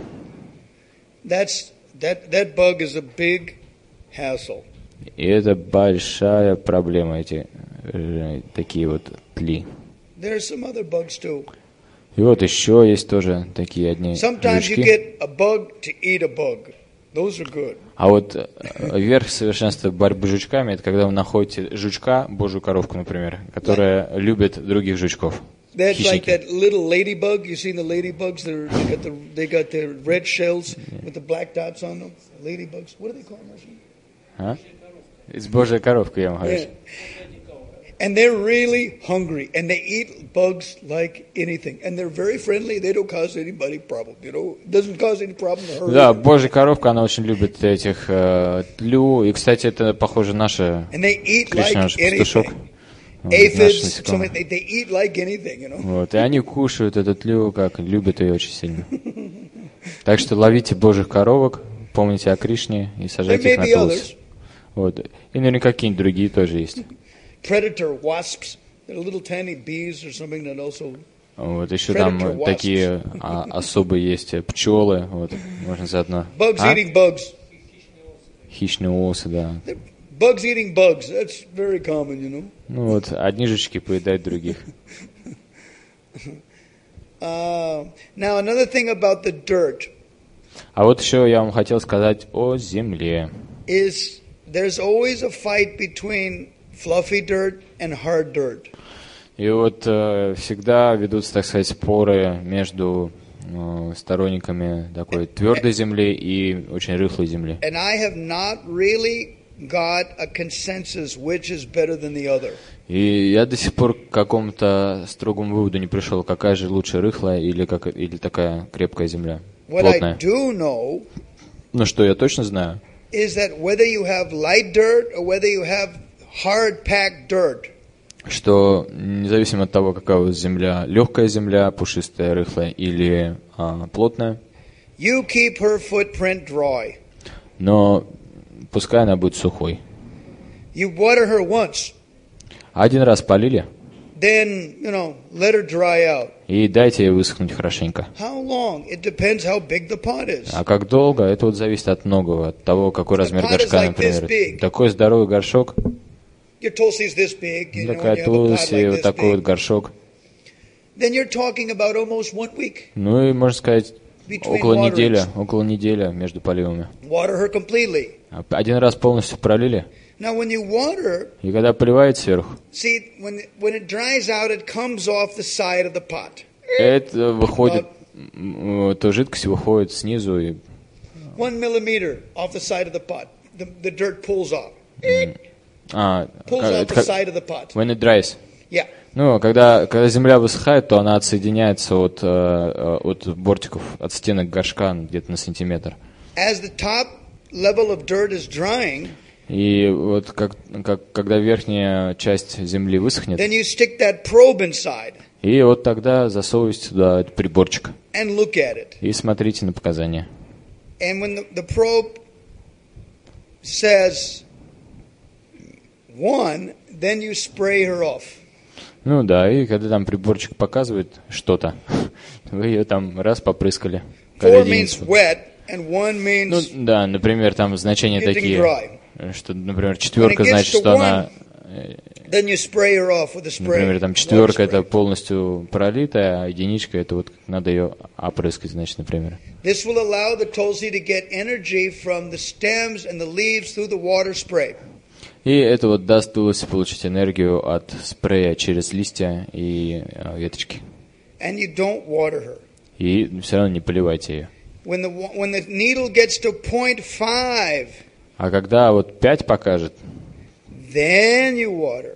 That bug is a big hassle. И это большая проблема, эти такие вот тли. There are some other bugs too. И вот еще есть тоже такие одни жучки. А вот верх совершенства борьбы с жучками — это когда вы находите жучка, божью коровку, например, которая любит других жучков. Хищники. Это божья коровка, я вам говорю. And they're really hungry, and they eat bugs like anything. And they're very friendly. They don't cause anybody problem, you know. It doesn't cause any problem to her. Да, божья коровка, она очень любит этих тлю. И, кстати, это, похоже, наша Кришна, наш пастушок. Aphids, they eat like anything, you know. Вот, и они кушают эту тлю, как любят ее очень сильно. Так что ловите божьих коровок, помните о Кришне и сажайте их на тулус. Вот. И наверняка какие-нибудь другие тоже есть. Predator wasps, they're little tiny bees or something that also. Вот еще там такие особые есть пчелы, вот можно заодно. Bugs eating bugs. Хищные осы, да. Bugs eating bugs. That's very common, you know. Ну вот одни жучки поедают других. Now another thing about the dirt. А вот еще я вам хотел сказать о земле. Is there's always a fight between fluffy dirt and hard dirt. И вот всегда ведутся, так сказать, споры между сторонниками такой твердой земли и очень рыхлой земли. And I have not really got a consensus which is better than the other. И я до сих пор к какому-то строгому выводу не пришел, какая же лучше, рыхлая или такая крепкая земля, плотная. What I do know, но что я точно знаю, is that whether you have light dirt or whether you have hard packed dirt, что независимо от того, какая у вас земля, легкая земля, пушистая, рыхлая или плотная, you keep her footprint dry. Но пускай она будет сухой. You water her once. Один раз полили, then, let her dry out. И дайте ей высохнуть хорошенько. How long? It depends how big the pot is. А как долго? Это вот зависит от многого, от того, какой размер горшка, например. Такой здоровый горшок. Your tulsi is this big, такая тулси, вот такой вот горшок. Then you're talking about almost 1 week. Ну и можно сказать, between около недели между поливами. Water her completely. Один раз полностью пролили, Now, when you water, и когда поливаете сверху, see, when it dries out, it comes off the side of the pot. это выходит, то жидкость выходит снизу и 1 millimeter off the side of the pot. The dirt pulls off. Pulls off the side of the pot. When it dries. Yeah. Ну, когда земля высыхает, то она отсоединяется от бортиков, от стенок горшка где-то на сантиметр. As the top level of dirt is drying, и вот когда верхняя часть земли высохнет, then you stick that probe inside. И вот тогда засовывайте туда этот приборчик. And look at it. И смотрите на показания. And when the probe says 1, then you spray her off. Ну да, и когда там приборчик показывает что-то, вы ее там раз попрыскали. 4 means wet, and 1 means ну да, например, там значения такие, dry. Что, например, 4 значит, что она... Then you spray her off with a spray. Например, там 4 это полностью пролитая, а 1 это вот надо ее опрыскать, значит, например. This will allow the tulsi to get energy from the stems and the leaves through the water spray. И это вот даст тулосе получить энергию от спрея через листья и веточки. And you don't water her. И все равно не поливайте ее. When the needle gets to 0.5, а когда вот 5 покажет, then you water.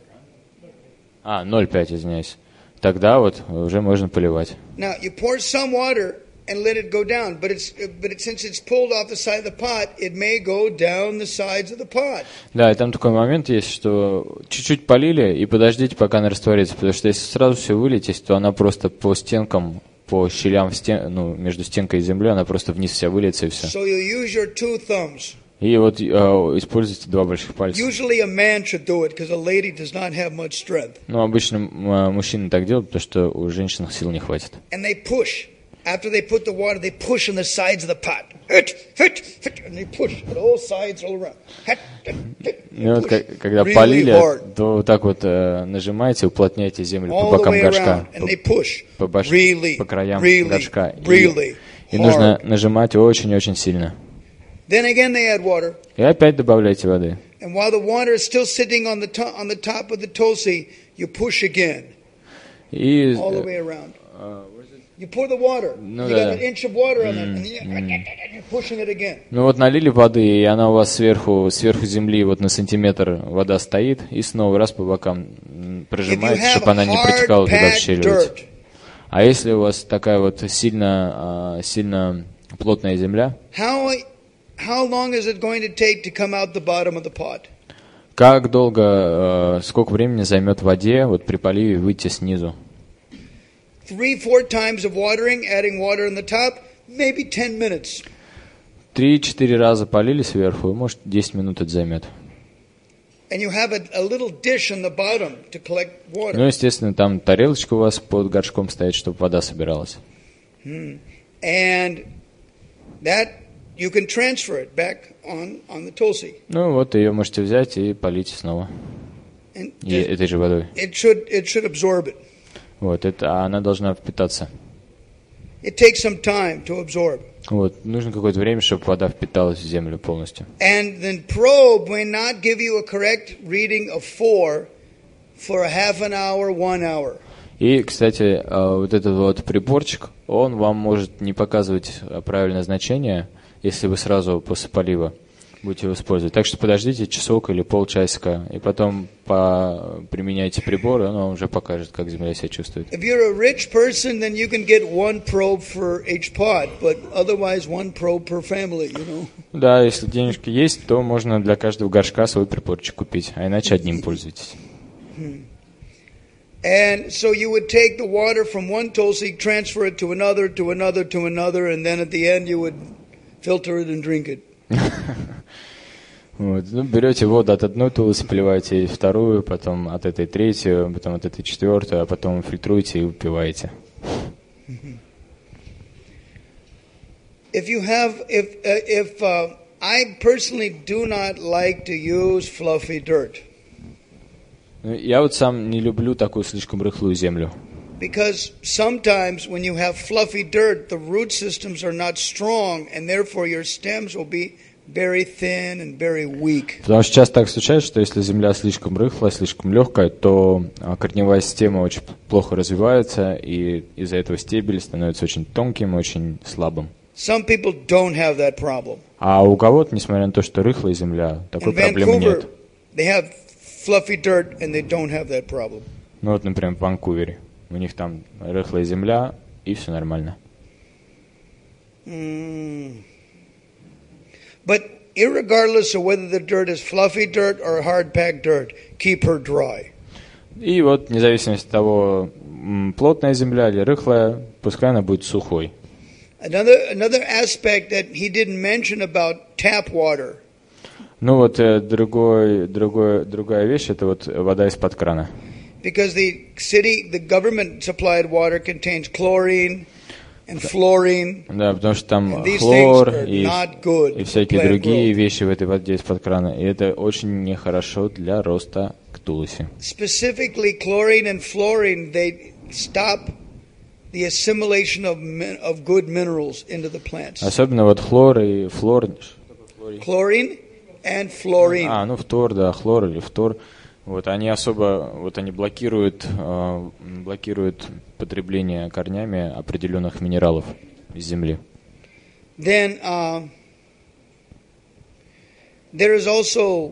0,5, извиняюсь. Тогда вот уже можно поливать. Now you pour some water and let it go down, but since it's pulled off the side of the pot, it may go down the sides of the pot. Да, и там такой момент есть, что чуть-чуть полили и подождите, пока она растворится, потому что если сразу все вылететь, то она просто по стенкам, по щелям между стенкой и землей, она просто вниз вся выльется и все. So you use your 2 thumbs. И вот используйте 2 больших пальца. Usually a man should do it because a lady does not have much strength. Ну, обычно мужчины так делают, потому что у женщин сил не хватит. And they push. After they put the water, they push on the sides of the pot. And they push on all sides all around. И вот когда полили, то вот так вот нажимаете, уплотняете землю по бокам горшка, по краям горшка. И нужно нажимать очень-очень сильно. Then again they add water. И опять добавляйте воды. And while the water is still sitting on the top of the tulsi, you push again. All the way around. You pour the water. You got an inch of water on it, and you're pushing it again. Ну вот налили воды, и она у вас сверху земли вот на сантиметр вода стоит, и снова раз по бокам прожимаете, чтобы она не протекала туда в щель. А если у вас такая вот сильно плотная земля, how long is it going to take to come out the bottom of the pot? Как долго, сколько времени займет в воде вот при поливе выйти снизу? 3-4 times of watering, adding water on the top, maybe 10 minutes. 3-4 раза полили сверху, и может 10 минут это займет. And you have a little dish on the bottom to collect water. Ну, естественно, там тарелочка у вас под горшком стоит, чтобы вода собиралась. And that you can transfer it back on the tulsi. Ну вот ее можете взять и полить снова этой же водой. It should absorb it. Вот это она должна впитаться. It takes some time to absorb. Вот нужно какое-то время, чтобы вода впиталась в землю полностью. And the probe may not give you a correct reading of 4 for a half an hour, 1 hour. И, кстати, вот этот вот приборчик, он вам может не показывать правильное значение, если вы сразу после полива будете его использовать. Так что подождите часок или полчасика, и потом применяйте прибор, и он вам уже покажет, как земля себя чувствует. If you're a rich person, then you can get 1 probe for each pot, but otherwise 1 probe per family, you know. Да, если денежки есть, то можно для каждого горшка свой приборчик купить, а иначе одним пользуйтесь. And so you would take the water from one tulsi, transfer it to another, to another, to another, and then at the end you would filter it and drink it. Вот. Ну, берете воду от одной тулоси, поливаете вторую, потом от этой третью, потом от этой четвертую, а потом фильтруете и выпиваете. I personally do not like to use fluffy dirt. Я вот сам не люблю такую слишком рыхлую землю. Because sometimes when you have fluffy dirt, the root systems are not strong, and therefore your stems will be very thin and very weak. Потому что часто так случается, что если земля слишком рыхлая, слишком легкая, то корневая система очень плохо развивается, и из-за этого стебель становится очень тонким, очень слабым. Some people don't have that problem. А у кого-то, несмотря на то, что рыхлая земля, такой проблемы нет. They have fluffy dirt and they don't have that problem. Ну вот, например, в Ванкувере. У них там рыхлая земля, и все нормально. But irregardless of whether the dirt is fluffy dirt or hard-packed dirt, keep her dry. И вот, вне зависимости от того, плотная земля или рыхлая, пускай она будет сухой. Another aspect that he didn't mention about tap water. Ну вот, другая вещь, это вот вода из-под крана. Because the government supplied water contains chlorine and fluorine. Да, потому что там хлор и всякие другие вещи в этой воде из-под крана. И это очень нехорошо для роста тулуси. Specifically, chlorine and fluorine, they stop the assimilation of good minerals into the plants. Особенно вот хлор и флор. Chlorine and fluorine. Ну фтор, да, хлор или фтор. Вот они они блокируют потребление корнями определенных минералов из земли. Then there is also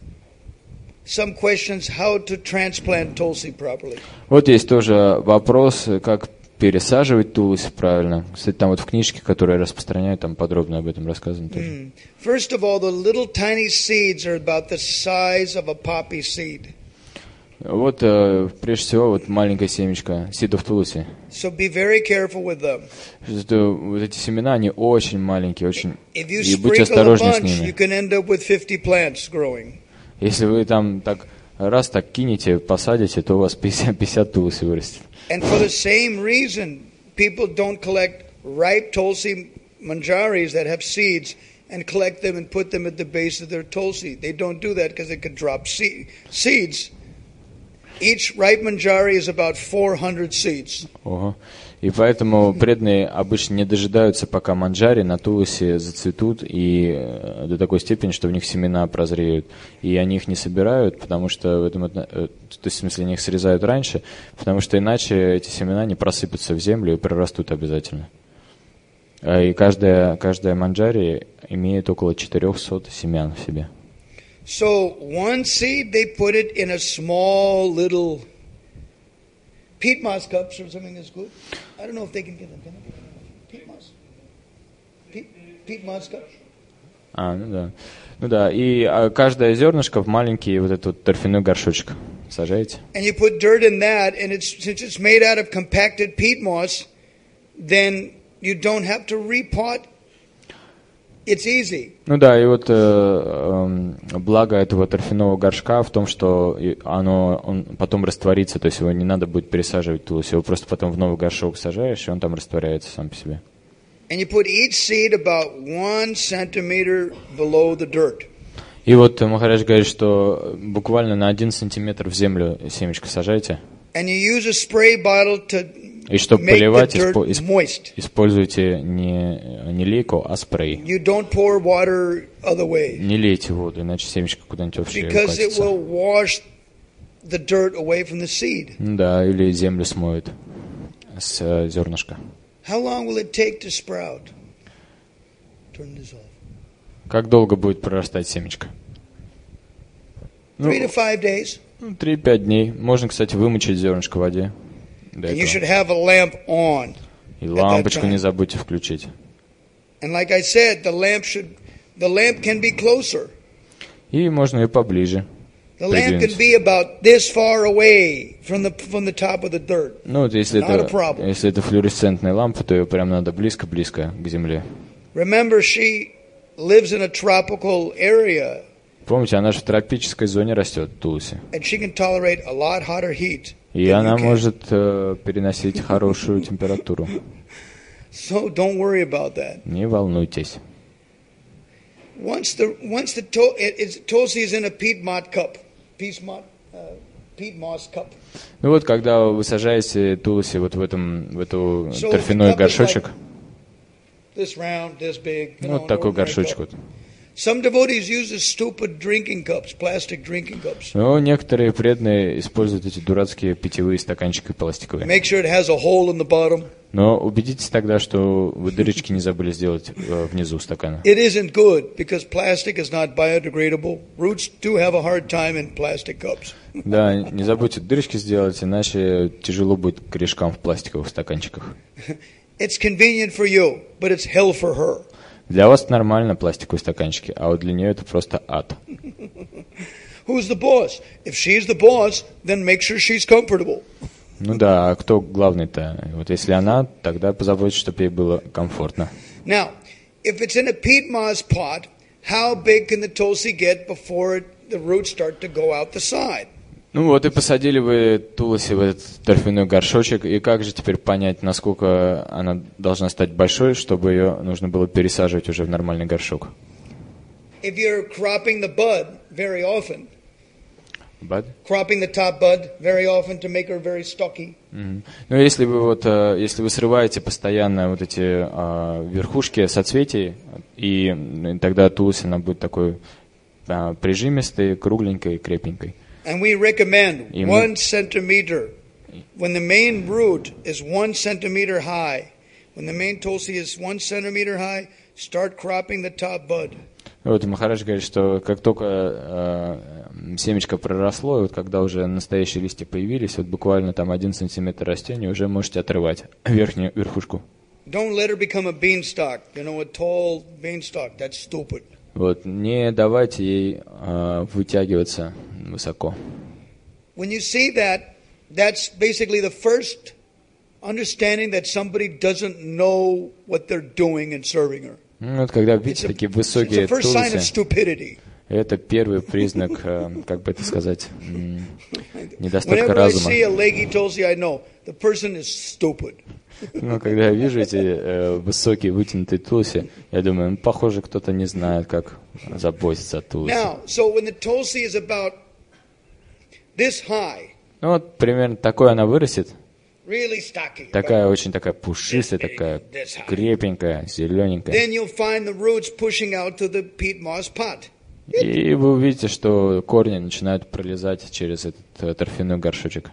some questions how to transplant tulsi properly. Вот есть тоже вопрос, как пересаживать тулуси правильно. Кстати, там вот в книжке, которую я распространяю, там подробно об этом рассказано тоже. First of all, the little tiny seeds are about the size of a poppy seed. Вот, прежде всего, вот маленькая семечка, seed of tulsi. So be very careful with them. Вот эти семена, они очень маленькие, очень... И будьте осторожны с ними. You can end up with 50 plants growing. Если вы там так кинете, посадите, то у вас 50 тулуси вырастет. And for the same reason, people don't collect ripe tulsi manjaris that have seeds and collect them and put them at the base of their tulsi. They don't do that because they could drop seeds. Each ripe manjari is about 400 seeds. И поэтому преданные обычно не дожидаются, пока манджари на тулусе зацветут и до такой степени, что в них семена прозреют. И они их не собирают, потому что то есть, в смысле, они их срезают раньше, потому что иначе эти семена не просыпятся в землю и прорастут обязательно. И каждая манджари имеет около 400 семян в себе. So one seed, they put it in a small little peat moss cups or something is good. I don't know if they can get them. Can they get them? Peat moss? Peat moss cups? Ну да. И каждое зернышко в маленький вот этот торфяной горшочек сажаете. And you put dirt in that, and since it's made out of compacted peat moss, then you don't have to repot. It's easy. Ну да, и вот благо этого торфяного горшка в том, что он потом растворится, то есть его не надо будет пересаживать тулуси, его просто потом в новый горшок сажаешь, и он там растворяется сам по себе. And you put each seed about 1 centimeter below the dirt. И вот Махарадж говорит, что буквально на 1 сантиметр в землю семечко сажайте. And you use a spray bottle to и чтобы поливать, используйте не лейку, а спрей. You don't pour water other way. Не лейте воду, иначе семечко куда-нибудь вообще Because it will wash the dirt away from the seed. Да, или землю смоет с зернышка. How long will it take to sprout? Turn this off. Как долго будет прорастать семечко? 3 to 5 days. 3-5 дней. Можно, кстати, вымочить зернышко в воде. And you should have a lamp on. И лампочку не забудьте включить. And like I said, the lamp can be closer. И можно и поближе. The lamp can be about this far away from the top of the dirt. Ну, вот если это флуоресцентная лампа, то ее прям надо близко-близко к земле. Remember, she lives in a tropical area. Помните, она же в тропической зоне растет, тулуси. And she can tolerate a lot hotter heat. И она может переносить хорошую температуру. So don't worry about that. Не волнуйтесь. Once the tulsi is in a peat moss cup, peat moss cup. Ну вот, когда вы сажаете тулуси вот в эту So торфяной the cup is горшочек, like this round, this big. ну вот такой горшочек вот. Some devotees use the stupid drinking cups, plastic drinking cups. Но некоторые преданные используют эти дурацкие питьевые стаканчики пластиковые. Make sure it has a hole in the bottom. Но убедитесь тогда, что вы дырочки не забыли сделать внизу стакана. It isn't good because plastic is not biodegradable. Roots do have a hard time in plastic cups. Да, не забудьте дырочки сделать, иначе тяжело будет корешкам в пластиковых стаканчиках. It's convenient for you, but it's hell for her. Для вас это нормально, пластиковые стаканчики, а вот для нее это просто ад. Who's the boss? If she's the boss, then make sure she's comfortable. Ну да, а кто главный-то? Вот если она, тогда позаботьтесь, чтобы ей было комфортно. Now, if it's in a peat moss pot, how big can the tulsi get before the roots start to go out the side? Ну вот и посадили вы тулоси в этот торфяной горшочек, и как же теперь понять, насколько она должна стать большой, чтобы ее нужно было пересаживать уже в нормальный горшок? If you're cropping the bud very often, Bud? cropping the top bud very often to make her very stocky. Ну если вы срываете постоянно вот эти верхушки соцветий, и тогда тулоси она будет такой прижимистой, кругленькой, крепенькой. And we recommend 1 centimeter. When the main root is 1 centimeter high, when the main tulsi is 1 centimeter high, start cropping the top bud. Вот Махарадж говорит, что как только семечко проросло, и вот когда уже настоящие листья появились, вот буквально там 1 сантиметр растения, уже можете отрывать верхнюю верхушку. Don't let her become a beanstalk, a tall beanstalk. That's stupid. Вот, не давайте ей вытягиваться высоко. When you see that, that's basically the first understanding that somebody doesn't know what they're doing in serving her. Вот когда видите такие высокие тулуси, это первый признак, как бы это сказать, недостатка разума. Ну, когда я вижу эти высокие вытянутые тулуси, я думаю, похоже, кто-то не знает, как заботиться о тулусе. Ну вот примерно такой она вырастет. Такая очень такая пушистая, такая крепенькая, зелененькая. И вы увидите, что корни начинают пролезать через этот торфяной горшочек.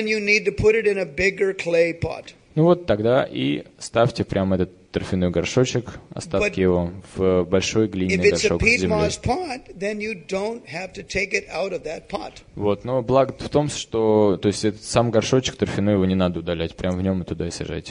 Ну вот тогда и ставьте прямо этот торфяной горшочек, остатки его в большой глиняный горшок с землей. Вот, но благо в том, что, то есть этот сам горшочек торфяной его не надо удалять, прямо в нем и туда и сажайте.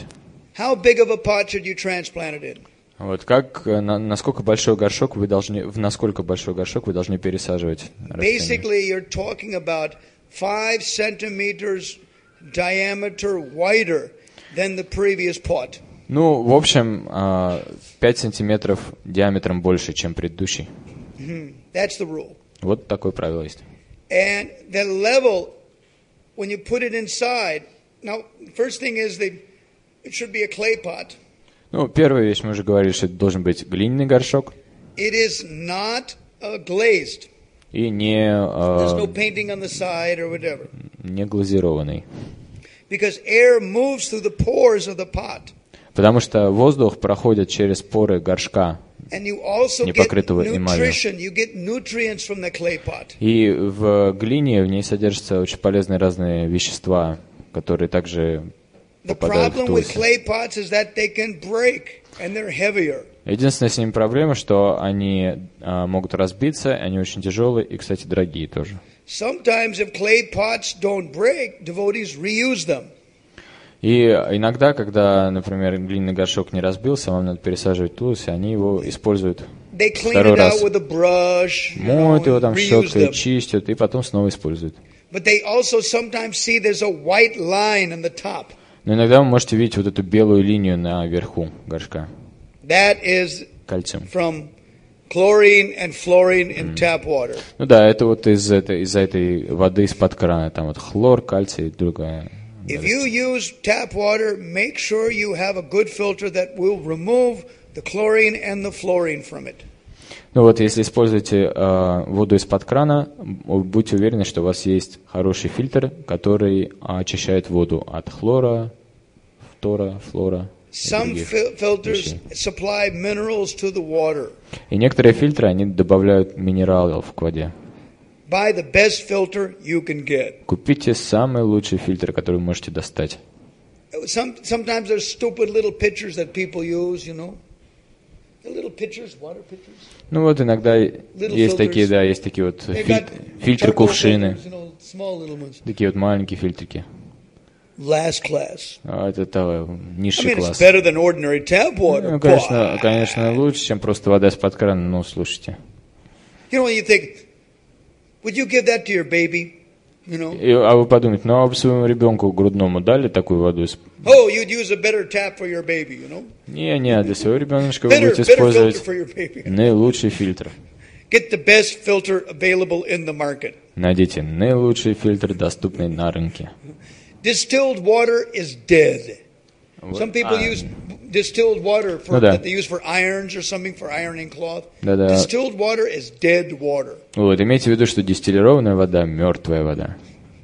Вот как, насколько большой горшок вы должны, в насколько большой горшок вы должны пересаживать растения? 5 centimeters diameter wider than the previous pot. Ну, в общем, 5 сантиметров диаметром больше, чем предыдущий. That's the rule. Вот такое правило есть. And the level, when you put it inside, now, first thing is that it should be a clay pot. Ну, первая вещь, мы уже говорили, что это должен быть глиняный горшок. It is not glazed. И не, There's no painting on the side or whatever. Не глазированный. Because air moves through the pores of the pot. Потому что воздух проходит через поры горшка, не покрытого эмалью. И в глине в ней содержатся очень полезные разные вещества, которые также попадают в тулуси. Единственная с ними проблема, что они могут разбиться, они очень тяжелые и, кстати, дорогие тоже. И иногда, когда, например, глиняный горшок не разбился, вам надо пересаживать тулуси, они его используют второй раз. Моют его там щеткой, чистят, и потом снова используют. Но иногда вы можете видеть вот эту белую линию наверху горшка. Кальциум. Ну да, это вот из-за этой воды из-под крана. Там вот хлор, кальций и другая. If you use tap water, make sure you have a good filter that will remove the chlorine and the fluorine from it. Ну вот, если используете воду из-под крана, будьте уверены, что у вас есть хороший фильтр, который очищает воду от хлора, фтора, флора. Some filters supply minerals to the water. И некоторые фильтры, они добавляют минералов к воде. Buy the best filter you can get. Купите самый лучший фильтр, который вы можете достать. Sometimes there's stupid little pitchers that people use, you know. The little pitchers, water pitchers. Ну вот иногда есть такие, да, есть такие вот фильтры-кувшины. Small little ones. Такие вот маленькие фильтрики. Last class. Это низший I mean, класс. it's better than ordinary tap water. Ну, конечно, лучше, чем просто вода из-под крана, но слушайте. You know, when you think, would you give that to your baby? You know? А вы подумайте, ну а вы своему ребенку грудному дали такую воду? Oh, you'd use a better tap for your baby, you know? Не, для своего ребеночка вы будете Better filter использовать for your baby. наилучший фильтр. Get the best filter available in the market. Найдите наилучший фильтр, доступный на рынке. Distilled water is dead. Some people use distilled water that they use for irons or something for ironing cloth. Distilled water is dead water. Вот, имейте в виду, что дистиллированная вода – мертвая вода.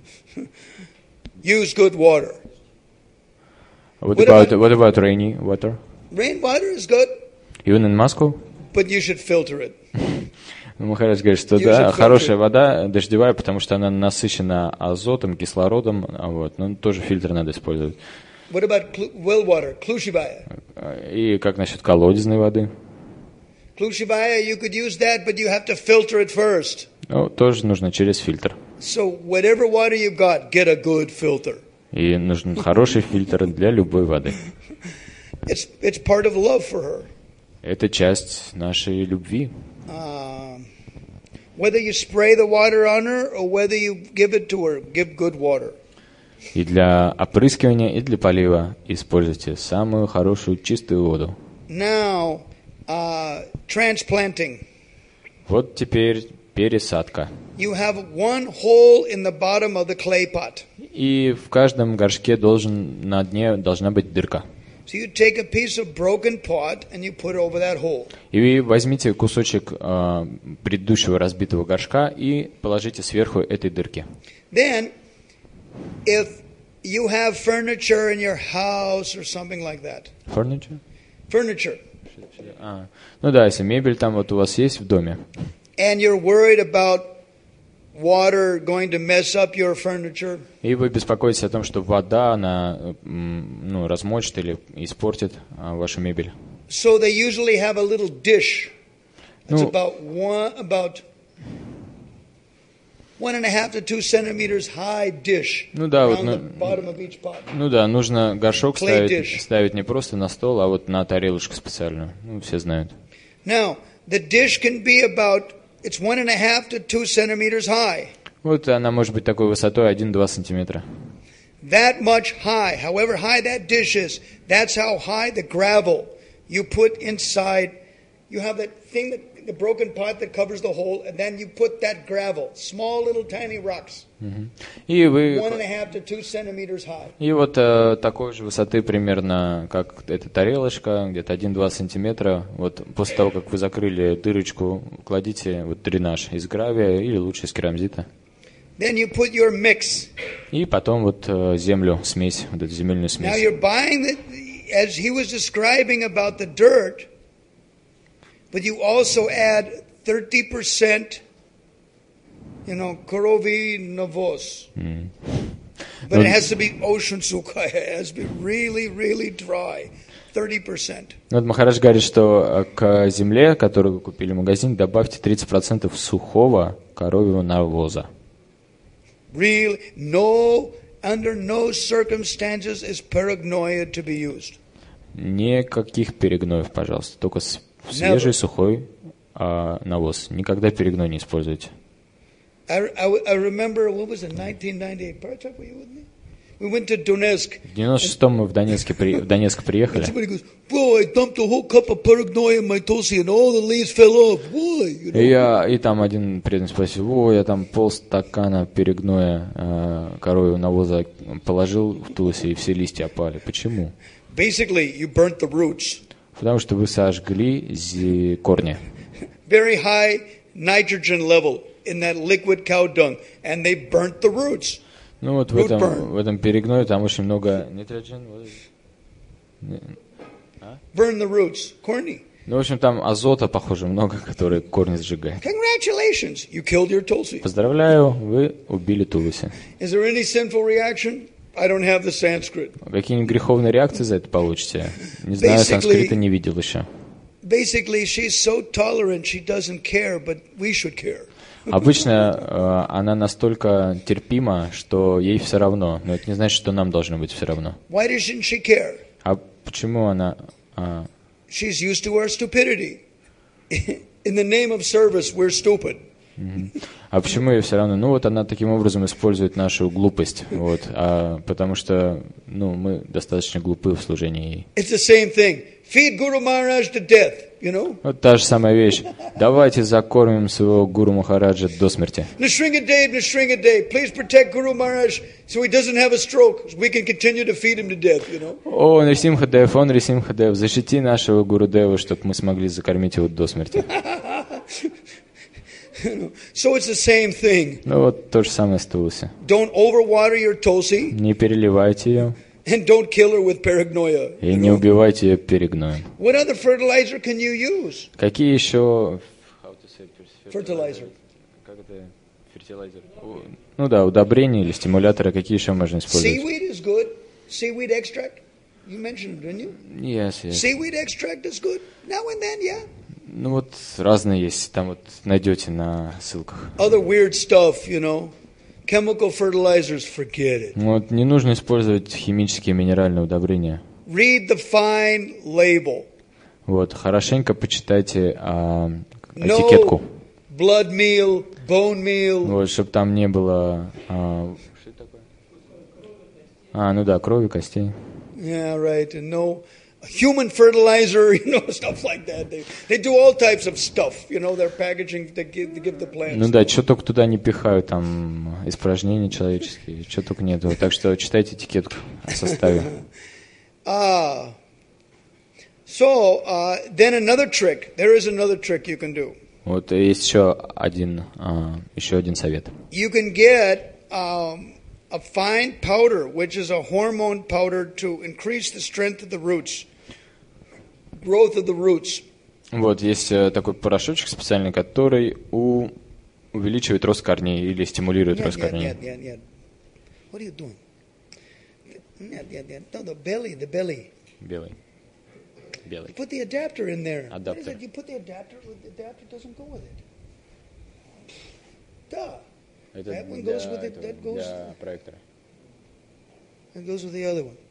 Use good water. What about rainy water? Rain water is good. Even in Moscow? But you should filter it. Махарадж говорит, что да, хорошая вода, дождевая, потому что она насыщена азотом, кислородом, вот, но тоже фильтр надо использовать. What about well water, Klushivaya? И как насчет колодезной воды? Klushivaya, you could use that, but you have to filter it first. Ну, тоже нужно через фильтр. So whatever water you've got, get a good filter. И нужен хороший фильтр для любой воды. It's part of love for her. Это часть нашей любви. Whether you spray the water on her or whether you give it to her, give good water. И для опрыскивания, и для полива используйте самую хорошую чистую воду. Now, transplanting. Вот теперь пересадка. You have one hole in the bottom of the clay pot. И в каждом горшке на дне должна быть дырка. So you take a piece of broken pot and you put it over that hole. И вы возьмите кусочек предыдущего разбитого горшка и положите сверху этой дырки. Then, if you have furniture in your house or something like that. Furniture. Ну да, если мебель там вот у вас есть в доме. And you're worried about water going to mess up your furniture. И вы беспокоитесь о том, что вода она размочит или испортит вашу мебель. So they usually have a little dish. It's about 1.5 to 2 centimeters high dish around the bottom of each pot. Ну да, нужно горшок ставить не просто на стол, а вот на тарелочку специальную. Ну, все знают. Now, the dish can be about, it's 1.5 to 2 centimeters high. Вот она может быть такой высотой 1-2 сантиметра. That much high, however high that dish is, that's how high the gravel you put inside. You have that thing, the broken pot that covers the hole, and then you put that gravel, small little tiny rocks, 1.5 to 2 centimeters high. И вот такой же высоты примерно, как эта тарелочка, где-то 1-2 сантиметра. Вот после того, как вы закрыли дырочку, кладите вот дренаж из гравия или лучше из керамзита. Then you put your mix. И потом вот землю, смесь, вот эту земельную смесь. Now you're buying the, as he was describing about the dirt, but you also add 30%, korovi novos. But it has to be ocean sukhaya. It has to be really, really dry. 30%. Вот Махарадж говорит, что к земле, которую вы купили в магазине, добавьте 30% сухого коровьего навоза. Really, under no circumstances is paragnoia to be used. Никаких перегноев, пожалуйста. Только свежий, сухой навоз. Никогда перегной не используйте. I remember, what was it, 1998? Parachak, were you with me? We went to Donetsk. В 96-м мы в Донецк приехали. Somebody goes, bro, I dumped a whole cup of paragnoia in my tulsi and all the leaves fell off. Why? И там один преданный спросил, я там полстакана перегноя коровьего навоза положил в тулси, и все листья опали. Почему? Basically, you burnt the roots. Потому что вы сожгли корни. very high nitrogen level in that liquid cow dung, and they burnt the roots. Ну вот в этом перегное там очень много nitrogen. Burn the roots, corny. Ну, в общем, там азота, похоже, много, который корни сжигает. Congratulations, you killed your tulsi. Поздравляю, вы убили тулуси. Is there any sinful reaction? I don't have the Sanskrit. Какие-нибудь греховные реакции за это получите? Не знаю, санскрита не видел еще. Basically, she's so tolerant, she doesn't care, but we should care. Обычно она настолько терпима, что ей все равно, но это не значит, что нам должно быть все равно. Why doesn't she care? А почему она... She's used to our stupidity. In the name of service, we're stupid. А почему ей все равно? Ну вот она таким образом использует нашу глупость, вот, потому что мы достаточно глупы в служении ей. It's the same thing. Feed Guru Maharaj to death, you know? Вот та же самая вещь. Давайте закормим своего Гуру Махараджа до смерти. Nrsingadev, please protect Guru Maharaj so he doesn't have a stroke, so we can continue to feed him to death, you know? О, Нрисимхадев, защити нашего Гурудева, чтобы мы смогли закормить его до смерти. So it's the same thing. Ну вот то же самое с тулуси. Don't overwater your tulsi. Не переливайте ее. And don't kill her with paragnoia. И не убивайте ее перегноем. What other fertilizer can you use? Какие еще... Fertilizer. Как это? Фертилайзер. Ну да, удобрения или стимуляторы, какие еще можно использовать? Seaweed is good. Seaweed extract. You mentioned it, didn't you? Yes. Seaweed extract is good. Now and then, yeah. Ну вот разные есть, там вот найдете на ссылках. Other weird stuff, you know. Chemical fertilizers, forget it. Вот не нужно использовать химические минеральные удобрения. Read the fine label. Вот, хорошенько почитайте этикетку. No blood meal, bone meal. Вот, чтобы там не было... что это такое? Ну да, крови, костей. Yeah, right. And no human fertilizer, you know, stuff like that. They do all types of stuff, you know, their packaging to give the plants. Ну да, что только туда не пихают, там испражнения человеческие, что только нету. Так что читайте этикетку о составе. Then another trick. There is another trick you can do. Вот есть еще один совет. You can get a fine powder, which is a hormone powder to increase the strength of the roots, growth of the roots. Вот есть такой порошочек специальный, который увеличивает рост корней или стимулирует рост корней. What are you doing? No, the belly. Белый. You put the adapter in there. Adapter. You put the adapter doesn't go with it. Duh. That one goes with it. That goes. Для проектора. That goes with the other one.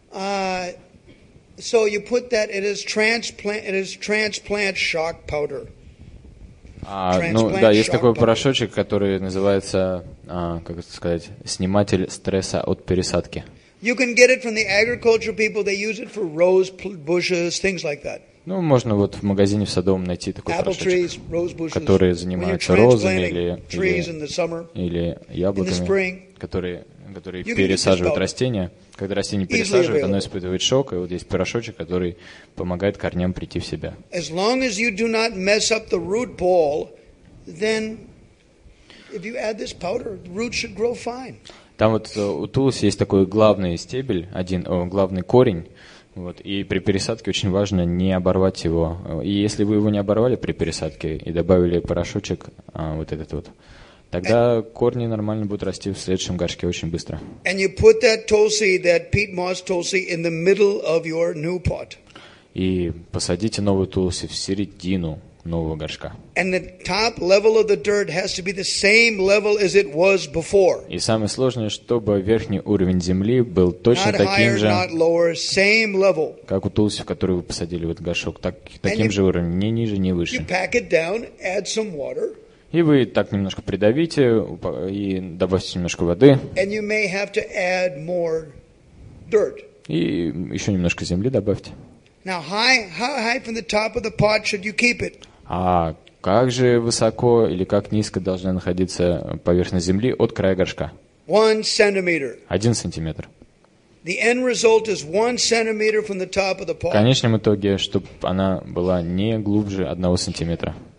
So you put that. It is transplant shock powder. Ну да, есть такой порошочек, который называется, как это сказать, сниматель стресса от пересадки. You can get it from the agriculture people. They use it for rose bushes, things like that. Ну, можно вот в магазине в садовом найти такой порошочек, который занимается розами или яблоками, которые пересаживают растения. Когда растение пересаживают, оно испытывает шок, и вот есть порошочек, который помогает корням прийти в себя. As long as you do not mess up the root ball, then if you add this powder, the roots should grow fine. Там вот у тулуси есть такой главный стебель, главный корень, вот, и при пересадке очень важно не оборвать его. И если вы его не оборвали при пересадке и добавили порошочек, вот этот вот, тогда корни нормально будут расти в следующем горшке очень быстро. And you put that tulsi, that peat moss tulsi, in the middle of your new pot. И посадите новую тулуси в середину нового горшка. And the top level of the dirt has to be the same level as it was before. И самое сложное, чтобы верхний уровень земли был точно таким же, not lower, same level. Как у тулуси, в которую вы посадили в этот горшок, таким же уровнем, ни ниже, ни выше. You pack it down, add some water. И вы так немножко придавите и добавьте немножко воды. And you may have to add more dirt. И еще немножко земли добавьте. Now, how high from the top of the pot should you keep it? А как же высоко или как низко должна находиться поверхность земли от края горшка? 1 centimeter. 1 сантиметр. The end result is 1 centimeter from the top of the pot. В конечном итоге, чтобы она была не глубже 1 сантиметра.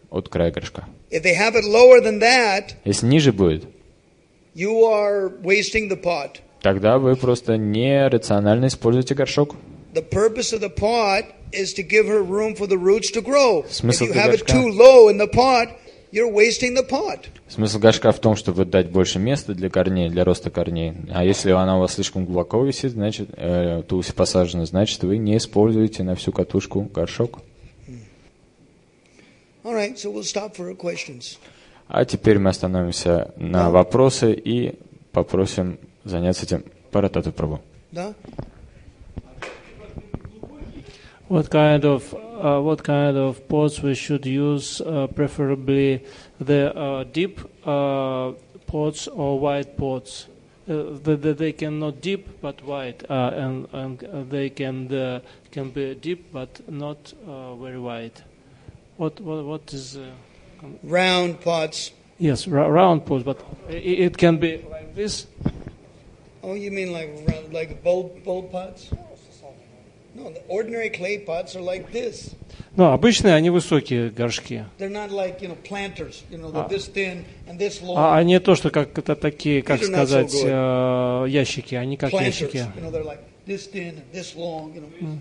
от края горшка. If they have it lower than that, Если ниже будет, you are wasting the pot. тогда вы просто нерационально используете горшок. The purpose of the pot is to give her room for the roots to grow. If Смысл you have it горшка. too low in the pot, you're wasting the pot. Смысл горшка в том, чтобы дать больше места для корней, для роста корней. А если она у вас слишком глубоко висит, значит, тулси посажена, значит, вы не используете на всю катушку горшок. All right, so we'll stop for questions. А теперь мы остановимся на вопросы и попросим заняться этим Паратату Прабху. Да? What kind of pots we should use? Preferably the deep pots or wide pots. They cannot deep but wide, and they can be deep but not very wide. What is? Round pots. Yes, round pots, but it can be like this. Oh, you mean like bowl pots? No, the ordinary clay pots are like this. Ну, обычные, они высокие горшки. They're not like, planters, they're this thin and this long. А не то, что как это такие, как These are not so сказать, ящики, они как Planters, ящики. they're like this thin and this long,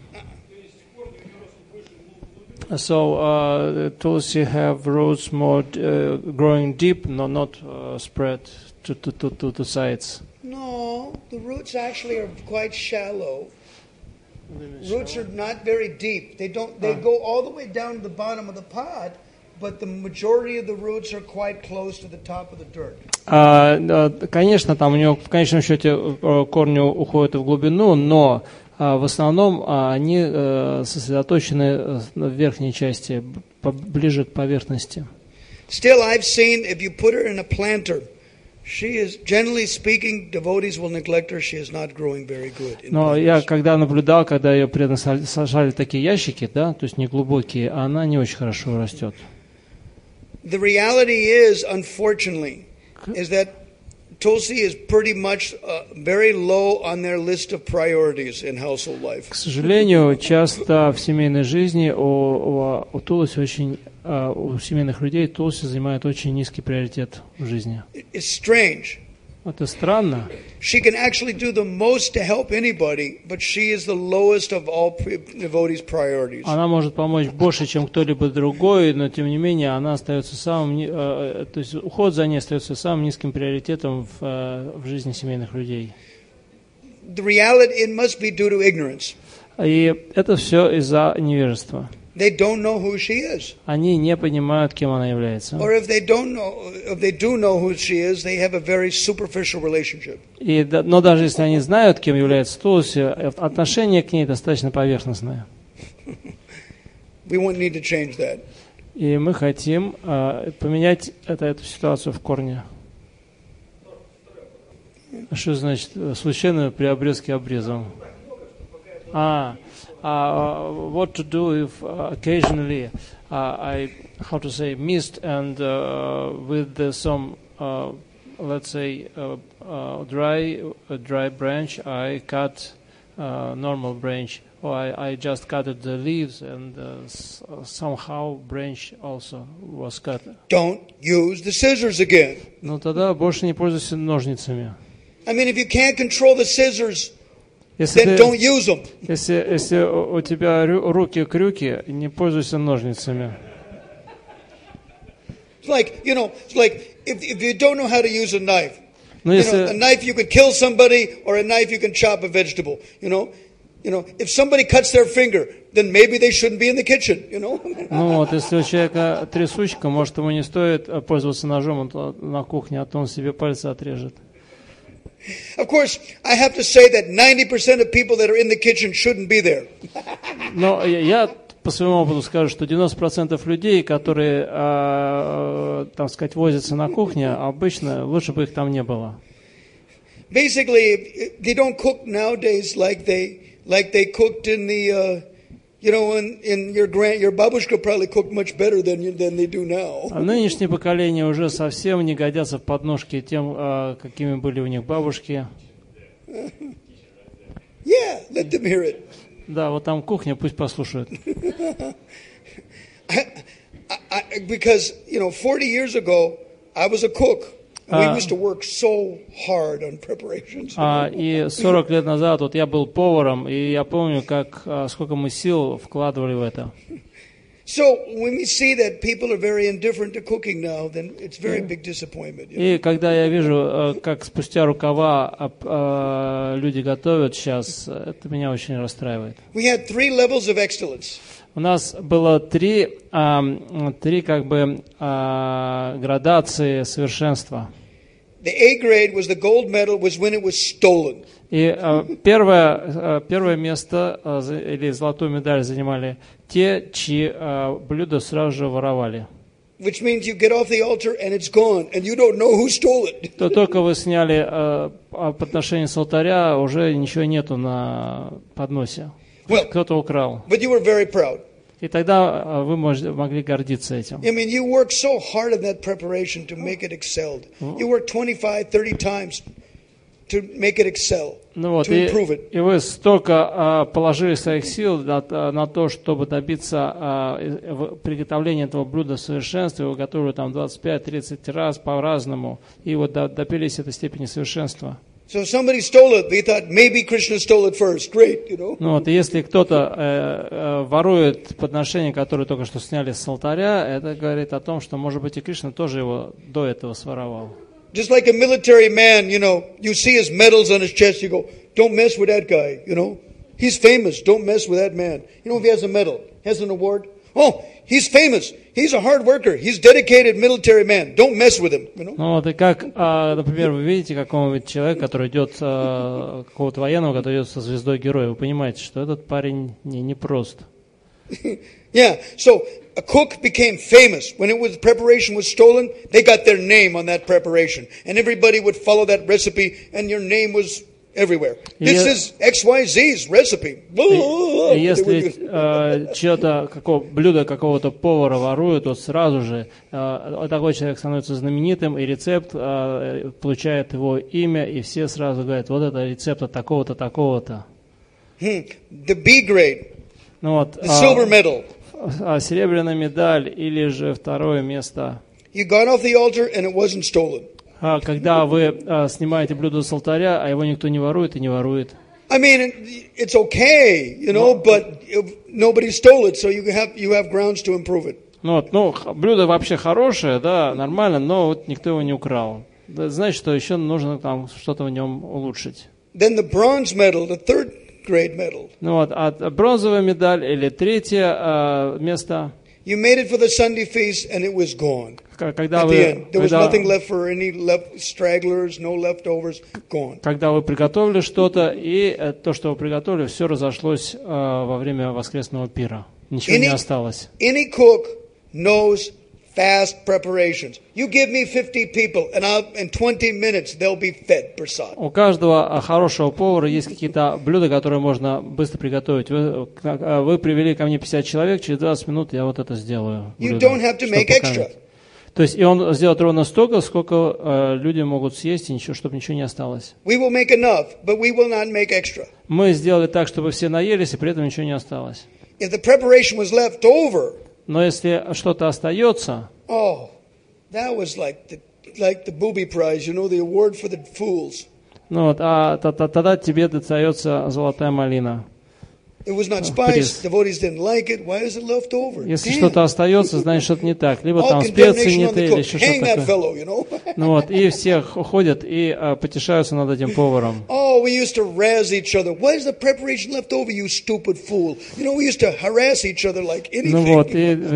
So tulsi have roots more growing deep, not spread to the sides. No, the roots actually are quite shallow. Roots are not very deep. They go all the way down to the bottom of the pot, but the majority of the roots are quite close to the top of the dirt. Конечно, там у него в конечном счете корни уходят в глубину, но в основном они сосредоточены в верхней части, ближе к поверхности. Still, I've seen if you put her in a planter, she is, generally speaking, devotees will neglect her. She is not growing very good. Но я когда наблюдал, когда ее преданно сажали в такие ящики, да, то есть неглубокие, она не очень хорошо растет. The reality is, unfortunately, is that Tulsi is pretty much very low on their list of priorities in household life. К сожалению, часто в семейной жизни у Тулси очень, у семейных людей Тулси занимает очень низкий приоритет в жизни. It's strange. Это странно. She can actually do the most to help anybody, but she is the lowest of all devotees' priorities. Она может помочь больше, чем кто-либо другой, но тем не менее она остается самым, то есть уход за ней остается самым низким приоритетом в жизни семейных людей. The reality, it must be due to ignorance. И это все из-за невежества. They don't know who she is. Они не понимают, кем она является. Or if they do know who she is, they have a very superficial relationship. Но даже если они знают, кем является Тулси, отношение к ней достаточно поверхностное. We won't need to change that. И мы хотим поменять эту ситуацию в корне. Что значит случайно при обрезке обрезом? What to do if occasionally I, how to say, missed and with some, let's say, dry branch, I cut normal branch, or I just cut the leaves and somehow branch also was cut. Don't use the scissors again. Ну тогда больше не пользуйся ножницами. I mean, if you can't control the scissors, Если then don't use them. Если у тебя руки крюки, не пользуйся ножницами. It's like, if you don't know how to use a knife, Но a если, knife you could kill somebody, or a knife you can chop a vegetable. If somebody cuts their finger, then maybe they shouldn't be in the kitchen. ну вот, если у человека трясучка, может ему не стоит пользоваться ножом на кухне, а то он себе пальцы отрежет. Of course, I have to say that 90% of people that are in the kitchen shouldn't be there. Но я по своему опыту скажу, что 90% людей, которые, так сказать, возятся на кухне, обычно лучше бы их там не было. Basically, they don't cook nowadays like they cooked in the, in your babushka probably cooked much better than they do now. А нынешнее поколение уже совсем не годятся в подножке тем, какими были у них бабушки. Yeah, let them hear it. Да, вот там кухня, пусть послушают. Because, 40 years ago, I was a cook. We used to work so hard on preparations. И 40 лет назад вот я был поваром, и я помню, сколько мы сил вкладывали в это. So when we see that people are very indifferent to cooking now, then it's very big disappointment. И когда я вижу, как спустя рукава люди готовят сейчас, это меня очень расстраивает. We had 3 levels of excellence. У нас было три градации совершенства. The A grade was the gold medal, was when it was stolen. И первое место или золотую медаль занимали те, чьи блюда сразу же воровали. Which means you get off the altar and it's gone, and you don't know who stole it. То только вы сняли подношение с алтаря, уже ничего нету на подносе. Кто-то украл. But you were very proud. И тогда вы могли гордиться этим. I mean, you worked so hard in that preparation to make it excelled. You worked 25, 30 times to make it excel, to improve it. И вы столько положили своих сил на то, чтобы добиться приготовления этого блюда в совершенстве. Вы готовили там 25-30 раз по-разному, и вот добились этой степени совершенства. So if somebody stole it, they thought maybe Krishna stole it first. Great, Ну вот, если кто-то ворует подношение, которое только что сняли с алтаря, это говорит о том, что, может быть, и Кришна тоже его до этого своровал. Just like a military man, you see his medals on his chest, you go, don't mess with that guy, He's famous, don't mess with that man. If he has a medal, has an award, oh, he's famous, he's a hard worker, he's dedicated military man, don't mess with him, Ну вот и как, например, вы видите какого-нибудь человека, который идет, какого-то военного, который идет со звездой героя, вы понимаете, что этот парень не прост. Yeah, so a cook became famous. When preparation was stolen, they got their name on that preparation. And everybody would follow that recipe, and your name was everywhere. This is XYZ's recipe. Если блюдо какого-то повара воруют, то сразу же такой человек становится знаменитым, и рецепт получает его имя, и все сразу говорят, вот это рецепт от такого-то, такого-то. The B grade, the silver medal. Серебряная медаль или же второе место. You got off the altar and it wasn't stolen. Когда вы снимаете блюдо с алтаря, а его никто не ворует и не ворует. I mean, it's okay, but nobody stole it, so you have grounds to improve it. Блюдо вообще хорошее, да, нормально, но вот никто его не украл. Значит, что еще нужно там что-то в нем улучшить. Then the bronze medal, the third grade medal. Бронзовая медаль или третье место. You made it for the Sunday feast and it was gone. Когда At the end, there was nothing left for any stragglers, no leftovers, gone. Когда вы приготовили что-то, и то, что вы приготовили, все разошлось во время воскресного пира. Ничего не осталось. Any cook knows fast preparations. You give me 50 people, and in 20 minutes they'll be fed prasad. У каждого хорошего повара есть какие-то блюда, которые можно быстро приготовить. Вы привели ко мне 50 человек, через 20 минут я вот это сделаю. You don't have to make extra. То есть и он сделает ровно столько, сколько люди могут съесть, и чтобы ничего не осталось. We will make enough, but we will not make extra. Мы сделали так, чтобы все наелись, и при этом ничего не осталось. If the preparation was left over, но если что-то остается, that was like the booby prize, the award for the fools. Тогда тебе достается золотая малина. It was not spiced. Devotees didn't like it. Why is it left over? Если что-то остается, значит, что-то не так. Либо там специи не те, или еще что-то такое. И все ходят и потешаются над этим поваром. We used to razz each other. Why is the preparation left over, you stupid fool? We used to harass each other like anything. И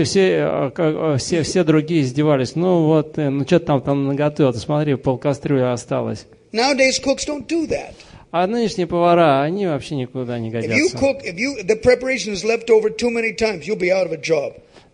все другие издевались. Что ты там наготовил? Смотри, полкастрюли осталось. Nowadays cooks don't do that. А нынешние повара, они вообще никуда не годятся. The preparation is left over too many times, you'll be out of a job.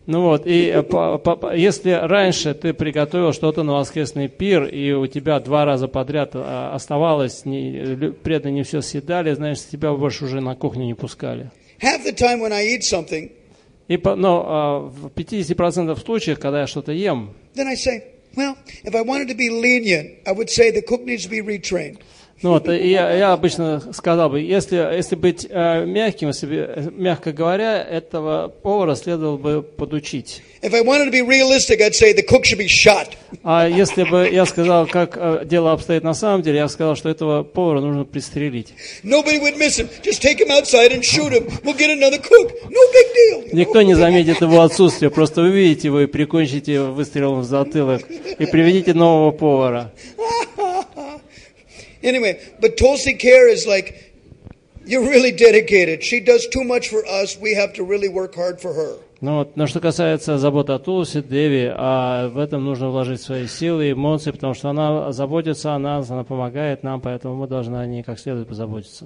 Если раньше ты приготовил что-то на воскресный пир, и у тебя 2 раза подряд оставалось, преданные не все съедали, значит, тебя больше уже на кухню не пускали. Half the time when I eat something, в 50% случаев, когда я что-то ем, then I say, well, if I wanted to be lenient, I would say the cook needs to be retrained. Ну вот, и я обычно сказал бы, если быть мягким, мягко говоря, этого повара следовало бы подучить. If I wanted to be realistic, I'd say the cook should be shot. А если бы я сказал, как дело обстоит на самом деле, я сказал, что этого повара нужно пристрелить. Nobody would miss him. Just take him outside and shoot him. We'll get another cook. No big deal. Никто не заметит его отсутствие, просто увидите его и прикончите выстрелом в затылок и приведите нового повара. Anyway, but Tulsi Care is like, you're really dedicated. She does too much for us. We have to really work hard for her. Но что касается заботы о Тулси, Деви, в этом нужно вложить свои силы и эмоции, потому что она заботится о нас, она помогает нам, поэтому мы должны о ней как следует позаботиться.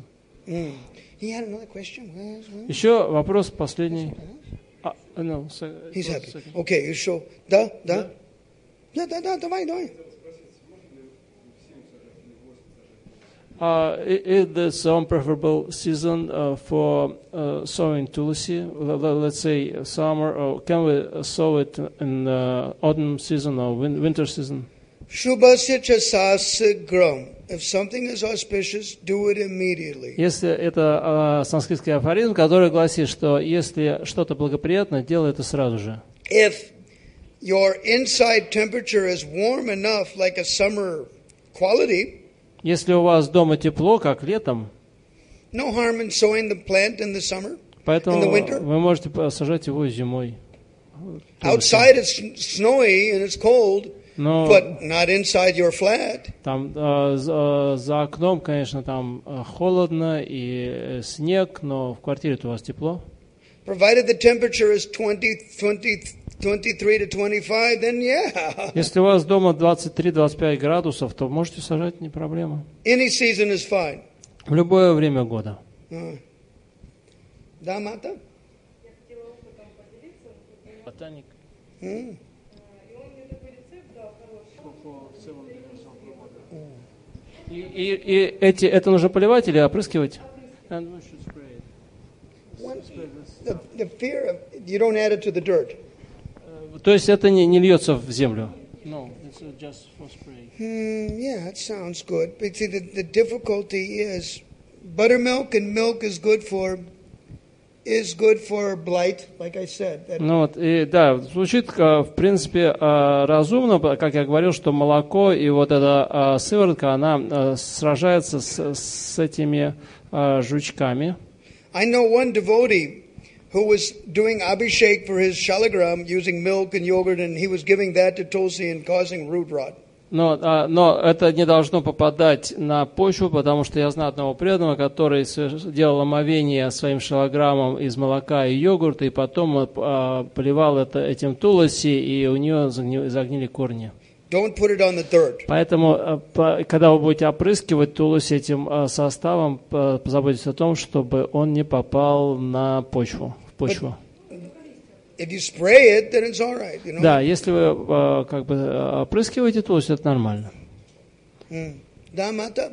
Еще вопрос последний. He's happy. Okay, you show. Да. Давай. Is this preferable season for sowing tulsi? Let's say summer, or can we sow it in autumn season or winter season? Shubhasya sasagram. If something is auspicious, do it immediately. Если это санскритский афоризм, который гласит, что если что-то благоприятно, делай это сразу же. If your inside temperature is warm enough, like a summer quality, если у вас дома тепло, как летом, no harm in sowing the plant in the summer, поэтому in the winter. Вы можете сажать его зимой. Outside it's snowy and it's cold, but not inside your flat. Там за окном, конечно, там холодно и снег, но в квартире-то у вас тепло. Provided the temperature is 23 to 25, then yeah. Если у вас дома 23-25 градусов, то можете сажать, не проблема. Any season is fine. В любое время года. Да, Мата? Я хотела опытом поделиться. Ботаник. И он мне такой рецепт дал хороший. И это нужно поливать или опрыскивать? The fear of, you don't add it to the dirt. То есть это не льется в землю? No, it's just for spray. Yeah, it sounds good. But see, the difficulty is buttermilk and milk is good for blight, like I said. Ну вот, и да, звучит, в принципе, разумно, как я говорил, что молоко и вот эта сыворотка, она сражается с этими жучками. I know one devotee who was doing abhishek for his shalagram using milk and yogurt, and he was giving that to Tulsi and causing root rot. Но это не должно попадать на почву, потому что я знаю одного преданного, который делал омовение своим шалограммом из молока и йогурта, и потом поливал этим туласи, и у нее загнили корни. Don't put it on the dirt. Поэтому, когда вы будете опрыскивать туласи этим составом, позаботьтесь о том, чтобы он не попал на почву, в почву. If you spray it, then it's all right, you know? Да, если вы как бы опрыскиваете тулуси, это нормально. Да, Мата?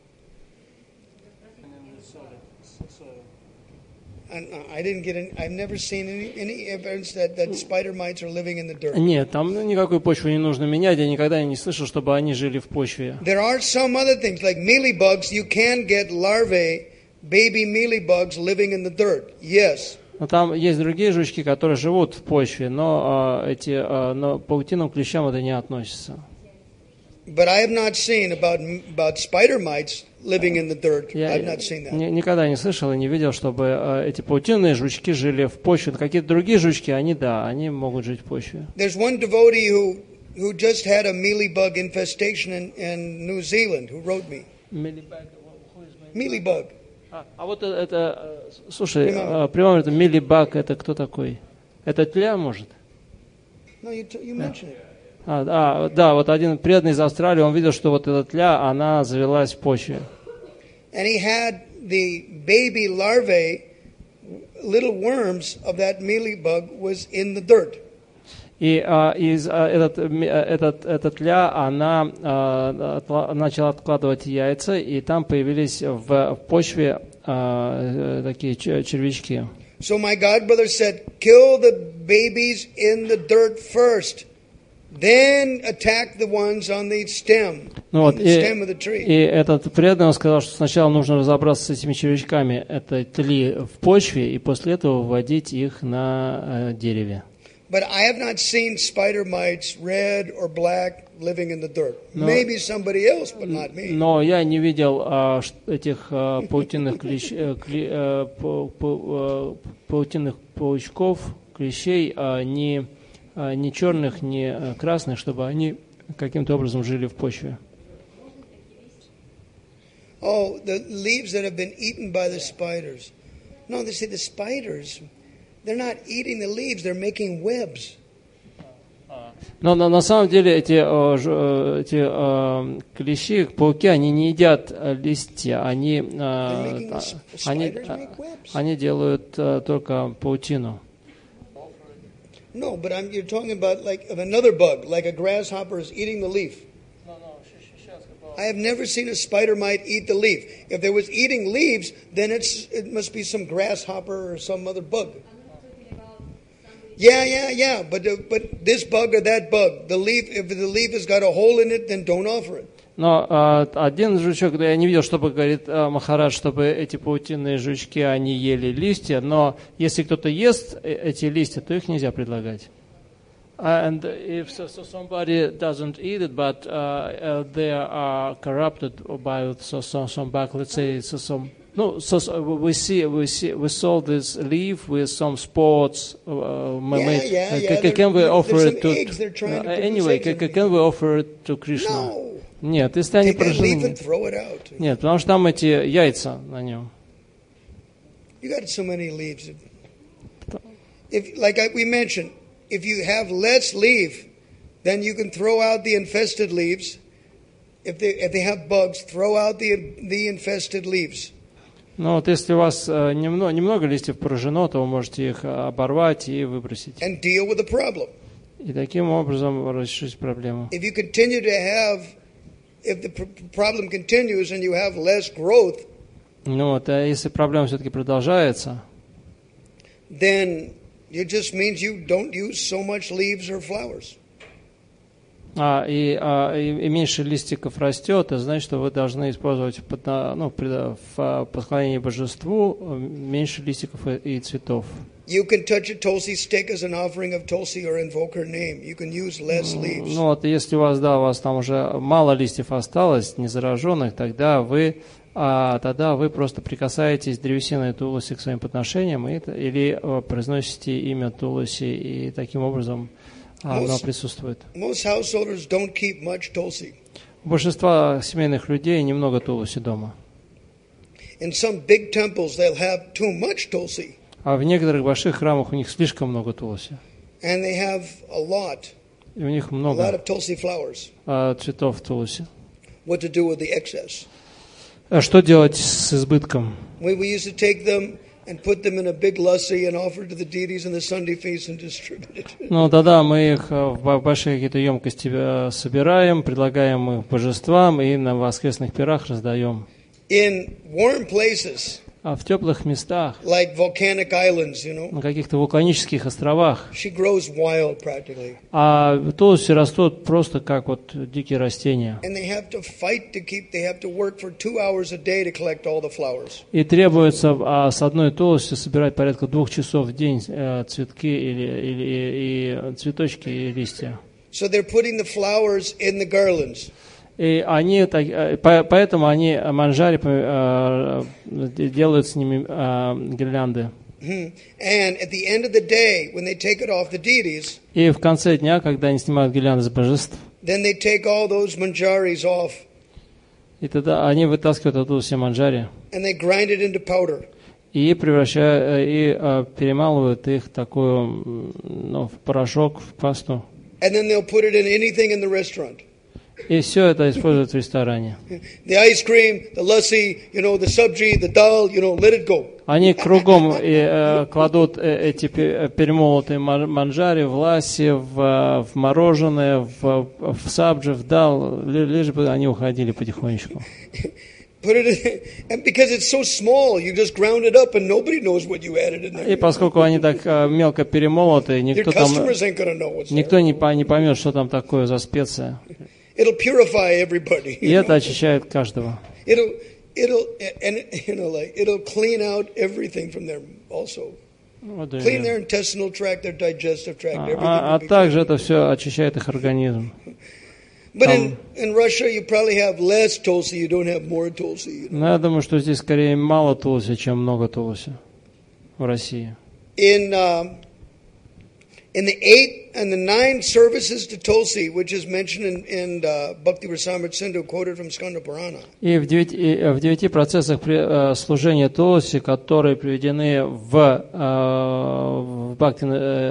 I didn't get any, I've never seen any evidence that spider mites are living in the dirt. Нет, там никакой почвы не нужно менять. Я никогда не слышал, чтобы они жили в почве. There are some other things, like mealybugs. You can get larvae, baby mealybugs living in the dirt. Yes. Но там есть другие жучки, которые живут в почве, но но паутинным клещам это не относится. But I have not seen about spider mites living in the dirt. I've not seen that. Никогда не слышал и не видел, чтобы эти паутинные жучки жили в почве. Какие-то другие жучки, они могут жить в почве. There's one devotee who just had a mealybug infestation in New Zealand who wrote me. Mealybug. А вот это, слушай, прямо это милибаг, это кто такой? Это тля, может? No, you mentioned it. Да, вот один преданный из Австралии, он видел, что вот эта тля, она завелась в почве. And he had the baby larvae, little worms of that mealybug was in the dirt. И эта тля, она начала откладывать яйца, и там появились в почве такие червячки. So my godbrother said, kill the babies in the dirt first. Then attack the ones on the stem, Ну on вот, the stem of the tree. и этот преданный он сказал, что сначала нужно разобраться с этими червячками, это тли в почве, и после этого вводить их на дереве. But I have not seen spider mites, red or black, living in the dirt. Maybe somebody else, but not me. Но я не видел этих паутинных паучков, клещей, ни черных, ни красных, чтобы они каким-то образом жили в почве. Oh, the leaves that have been eaten by the spiders. No, they say the spiders, they're not eating the leaves, they're making webs. Но на самом деле эти клещи, пауки, они не едят листья, они делают только паутину. No, but you're talking about like of another bug, like a grasshopper is eating the leaf. I have never seen a spider mite eat the leaf. If there was eating leaves, then it must be some grasshopper or some other bug. Yeah. But this bug or that bug, the leaf, if the leaf has got a hole in it, then don't offer it. Но один жучок, да, я не видел, чтобы, говорит Махарадж, чтобы эти паутинные жучки, они ели листья, но если кто-то ест эти листья, то их нельзя предлагать. And if somebody doesn't eat it, but they are corrupted by some bug, let's say, we saw this leaf with some spots. Can we offer it to? Anyway, can we offer it to Krishna? No. Нет, если они прожили. Нет, потому что там эти яйца на нем. You got so many leaves. If, like we mentioned, if you have less leaf, then you can throw out the infested leaves. If they have bugs, throw out the infested leaves. Ну вот если у вас немного листьев поражено, то вы можете их оборвать и выбросить. And deal with the problem. И таким образом решить проблему. If you continue to have, if the problem continues and you have less growth, ну вот, а если проблема все-таки продолжается, then it just means you don't use so much leaves or flowers. И меньше листиков растет, это значит, что вы должны использовать в поклонении божеству меньше листиков и цветов. You can touch a tulsi stick as an offering of tulsi or invoke her name. You can use less leaves. Ну вот, если у вас там уже мало листьев осталось, незараженных, тогда вы просто прикасаетесь древесиной тулуси к своим подношениям или произносите имя тулуси, и таким образом оно присутствует. Most householders don't keep much tulsi. У большинства семейных людей немного тулуси дома. In some big temples, they'll have too much tulsi. А в некоторых больших храмах у них слишком много тулуси. And they have a lot. И у них A lot много of tulsi flowers. цветов тулуси. What to do with the excess? Что делать с избытком? We used to take them and put them in a big lassi and offer to the deities in the Sunday feast and distribute it. Ну тогда мы их в большие какие-то емкости собираем, предлагаем их божествам и на воскресных пирах раздаем. In warm places, А в теплых местах, like volcanic islands, на каких-то вулканических островах, she grows wild practically. а тулуси растут просто как вот дикие растения. And they have to work for 2 hours a day to collect all the flowers. И требуется с одной тулуси собирать порядка 2 часов в день цветки и цветочки и листья. So they're putting the flowers in the garlands. И поэтому они манджари делают с ними гирлянды. And at the end of the day, when they take it off the deities, И в конце дня, когда они снимают гирлянды с божеств, then they take all those manjaris off и тогда они вытаскивают оттуда все манджари and they grind it into powder. и перемалывают их такую, в порошок, в пасту. And then they'll put it in anything in the restaurant. И все это используют в ресторане. The ice cream, the lassi, the sabji, the dal, let it go. Они кругом кладут эти перемолотые манджари в ласси, в мороженое, в сабджи, в дал, лишь бы они уходили потихонечку. Put it in, and because it's so small, you just ground it up and nobody knows what you added in И there. поскольку они так мелко перемолоты, Your никто там, customers ain't going to know what's никто there. не поймет, что там такое за специя. It'll purify everybody. И это очищает каждого. It'll and you know, like it'll clean out everything from there also. Вот, Clean their intestinal tract, their digestive tract, everything. а will be также это все очищает их организм. But in Russia, you probably have less tulsi. You don't have more tulsi. You know? Но я думаю, что здесь скорее мало тулуси, чем много тулуси в России. In the 8 and the 9 services to Tulsi, which is mentioned in Bhakti Rasamrita Sindhu, quoted from Skanda Purana. И в 9 процессах служения тулуси, которые приведены в Бхакти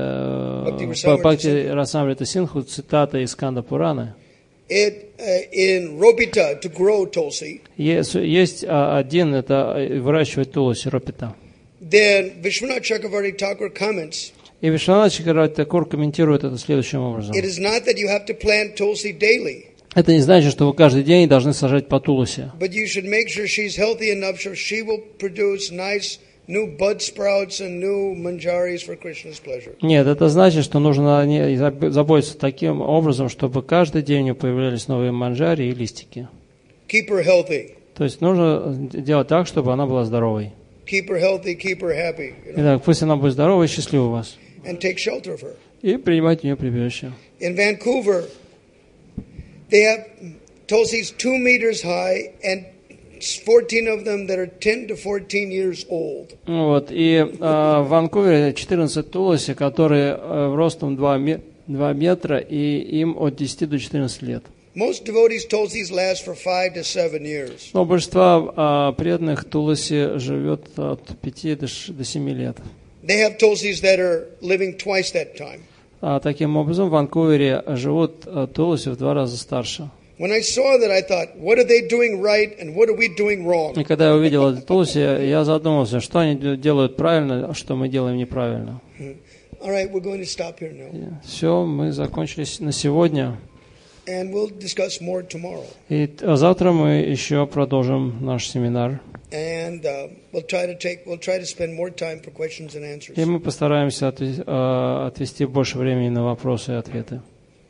Расамрита Синдху, цитата из Сканда Пураны, In Ropita, to grow Tulsi, есть один, это выращивать тулуси, ропита. then Vishwanath Chakravarti Thakur comments, И Вишванат Чакраварти Такур комментирует это следующим образом. it is not that you have to plant Tulsi daily, Это не значит, что вы каждый день должны сажать по тулусе. but you should make sure she's healthy enough so she will produce nice new bud sprouts and new manjaris for Krishna's pleasure. Нет, это значит, что нужно заботиться таким образом, чтобы каждый день у нее появлялись новые манджари и листики. Keep her healthy. То есть нужно делать так, чтобы она была здоровой. Keep her healthy, keep her happy. You know, Итак, пусть она будет здоровой и счастлива у вас. and take shelter of her. И принимать у нее прибежище. In Vancouver, they have tulsis 2 meters high and 14 of them that are 10 to 14 years old. Вот. И в Ванкувере 14 тулуси, которые ростом 2 метра, и им от 10 до 14 лет. Most devotees' tulsis last for 5 to 7 years. Но большинство преданных тулуси живет от 5 до 7 лет. They have tulsis that are living twice that time. Таким образом, в Ванкувере живут тулуси в 2 раза старше. When I saw that, I thought, what are they doing right and what are we doing wrong? И когда я увидел эти тулуси, я задумался, что они делают правильно, а что мы делаем неправильно. All right, we're going to stop here now. Все, мы закончили на сегодня. And we'll discuss more tomorrow. И завтра мы еще продолжим наш семинар. And we'll try to spend more time for questions and answers. И мы постараемся отвести больше времени на вопросы и ответы.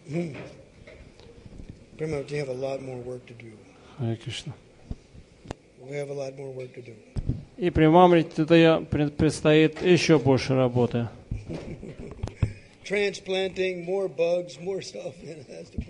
Remember, we have a lot more work to do. Харе Кришна. We have a lot more work to do. И при Мамрите предстоит еще больше работы. Transplanting, more bugs, more stuff. It has to